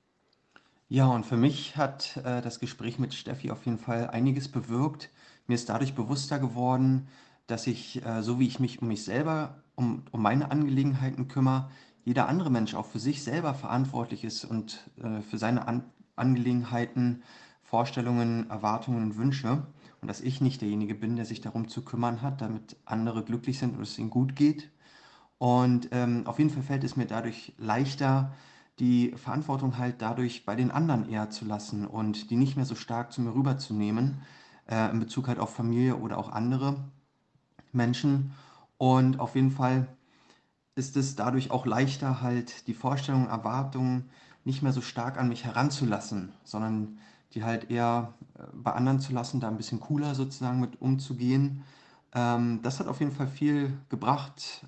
Ja, und für mich hat das Gespräch mit Steffi auf jeden Fall einiges bewirkt. Mir ist dadurch bewusster geworden, dass ich, so wie ich mich um mich selber, um meine Angelegenheiten kümmere, jeder andere Mensch auch für sich selber verantwortlich ist und für seine Angelegenheiten, Vorstellungen, Erwartungen und Wünsche. Und dass ich nicht derjenige bin, der sich darum zu kümmern hat, damit andere glücklich sind und es ihnen gut geht. Und auf jeden Fall fällt es mir dadurch leichter, die Verantwortung halt dadurch bei den anderen eher zu lassen und die nicht mehr so stark zu mir rüberzunehmen, in Bezug halt auf Familie oder auch andere Menschen. Und auf jeden Fall ist es dadurch auch leichter, halt die Vorstellungen, Erwartungen nicht mehr so stark an mich heranzulassen, sondern die halt eher bei anderen zu lassen, da ein bisschen cooler sozusagen mit umzugehen. Das hat auf jeden Fall viel gebracht,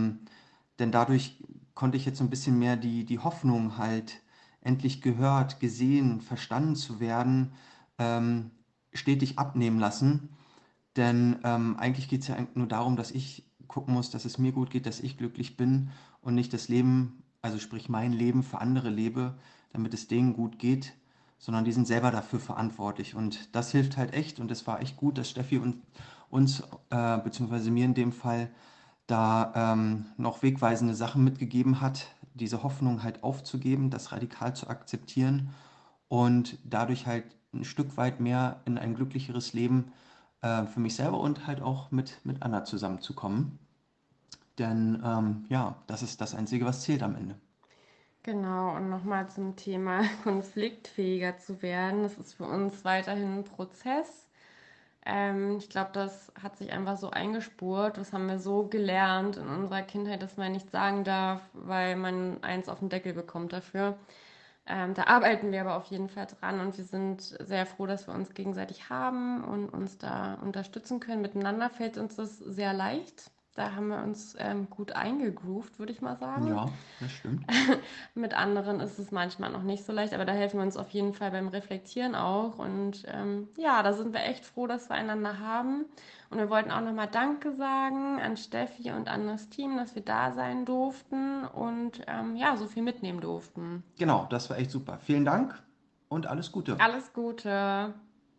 denn dadurch konnte ich jetzt so ein bisschen mehr die Hoffnung halt endlich gehört, gesehen, verstanden zu werden, stetig abnehmen lassen. Denn eigentlich geht es ja nur darum, dass ich gucken muss, dass es mir gut geht, dass ich glücklich bin und nicht das Leben, also sprich mein Leben für andere lebe, damit es denen gut geht, sondern die sind selber dafür verantwortlich. Und das hilft halt echt und es war echt gut, dass Steffi und uns, beziehungsweise mir in dem Fall, da noch wegweisende Sachen mitgegeben hat, diese Hoffnung halt aufzugeben, das radikal zu akzeptieren und dadurch halt ein Stück weit mehr in ein glücklicheres Leben für mich selber und halt auch mit Anna zusammenzukommen. Denn ja, das ist das Einzige, was zählt am Ende. Genau, und nochmal zum Thema konfliktfähiger zu werden. Das ist für uns weiterhin ein Prozess. Ich glaube, das hat sich einfach so eingespurt. Das haben wir so gelernt in unserer Kindheit, dass man nicht sagen darf, weil man eins auf den Deckel bekommt dafür. Da arbeiten wir aber auf jeden Fall dran und wir sind sehr froh, dass wir uns gegenseitig haben und uns da unterstützen können. Miteinander fällt uns das sehr leicht. Da haben wir uns gut eingegroovt, würde ich mal sagen. Ja, das stimmt. Mit anderen ist es manchmal noch nicht so leicht, aber da helfen wir uns auf jeden Fall beim Reflektieren auch. Und ja, da sind wir echt froh, dass wir einander haben. Und wir wollten auch nochmal Danke sagen an Steffi und an das Team, dass wir da sein durften und ja, so viel mitnehmen durften. Genau, das war echt super. Vielen Dank und alles Gute. Alles Gute.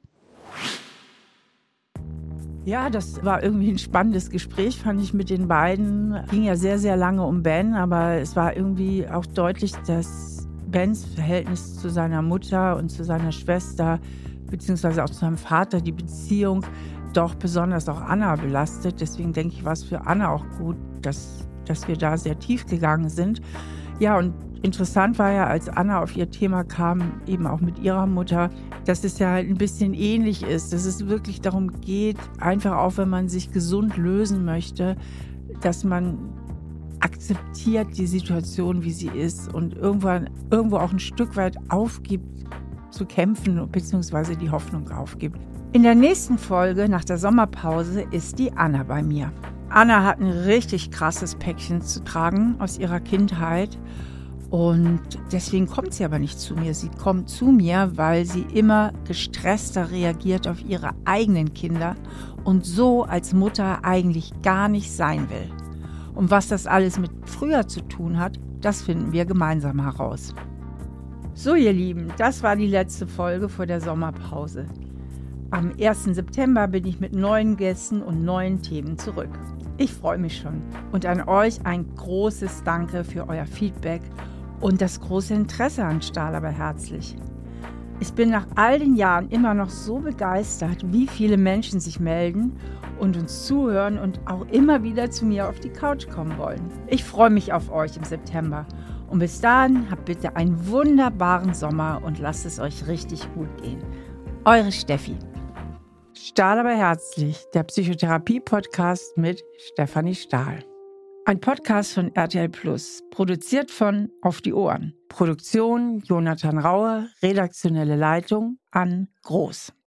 Ja, das war irgendwie ein spannendes Gespräch, fand ich mit den beiden. Ging ja sehr, sehr lange um Ben, aber es war irgendwie auch deutlich, dass Bens Verhältnis zu seiner Mutter und zu seiner Schwester, beziehungsweise auch zu seinem Vater, die Beziehung doch besonders auch Anna belastet. Deswegen denke ich, war es für Anna auch gut, dass wir da sehr tief gegangen sind. Ja, und interessant war ja, als Anna auf ihr Thema kam, eben auch mit ihrer Mutter, dass es ja ein bisschen ähnlich ist, dass es wirklich darum geht, einfach auch wenn man sich gesund lösen möchte, dass man akzeptiert die Situation, wie sie ist und irgendwo auch ein Stück weit aufgibt zu kämpfen bzw. die Hoffnung aufgibt. In der nächsten Folge nach der Sommerpause ist die Anna bei mir. Anna hat ein richtig krasses Päckchen zu tragen aus ihrer Kindheit und deswegen kommt sie aber nicht zu mir. Sie kommt zu mir, weil sie immer gestresster reagiert auf ihre eigenen Kinder und so als Mutter eigentlich gar nicht sein will. Und was das alles mit früher zu tun hat, das finden wir gemeinsam heraus. So, ihr Lieben, das war die letzte Folge vor der Sommerpause. Am 1. September bin ich mit neuen Gästen und neuen Themen zurück. Ich freue mich schon. Und an euch ein großes Danke für euer Feedback und das große Interesse an Stahl aber herzlich. Ich bin nach all den Jahren immer noch so begeistert, wie viele Menschen sich melden und uns zuhören und auch immer wieder zu mir auf die Couch kommen wollen. Ich freue mich auf euch im September. Und bis dahin habt bitte einen wunderbaren Sommer und lasst es euch richtig gut gehen. Eure Steffi. Stahl aber herzlich, der Psychotherapie-Podcast mit Stefanie Stahl. Ein Podcast von RTL Plus, produziert von Auf die Ohren. Produktion Jonathan Raue, redaktionelle Leitung Ann Groß.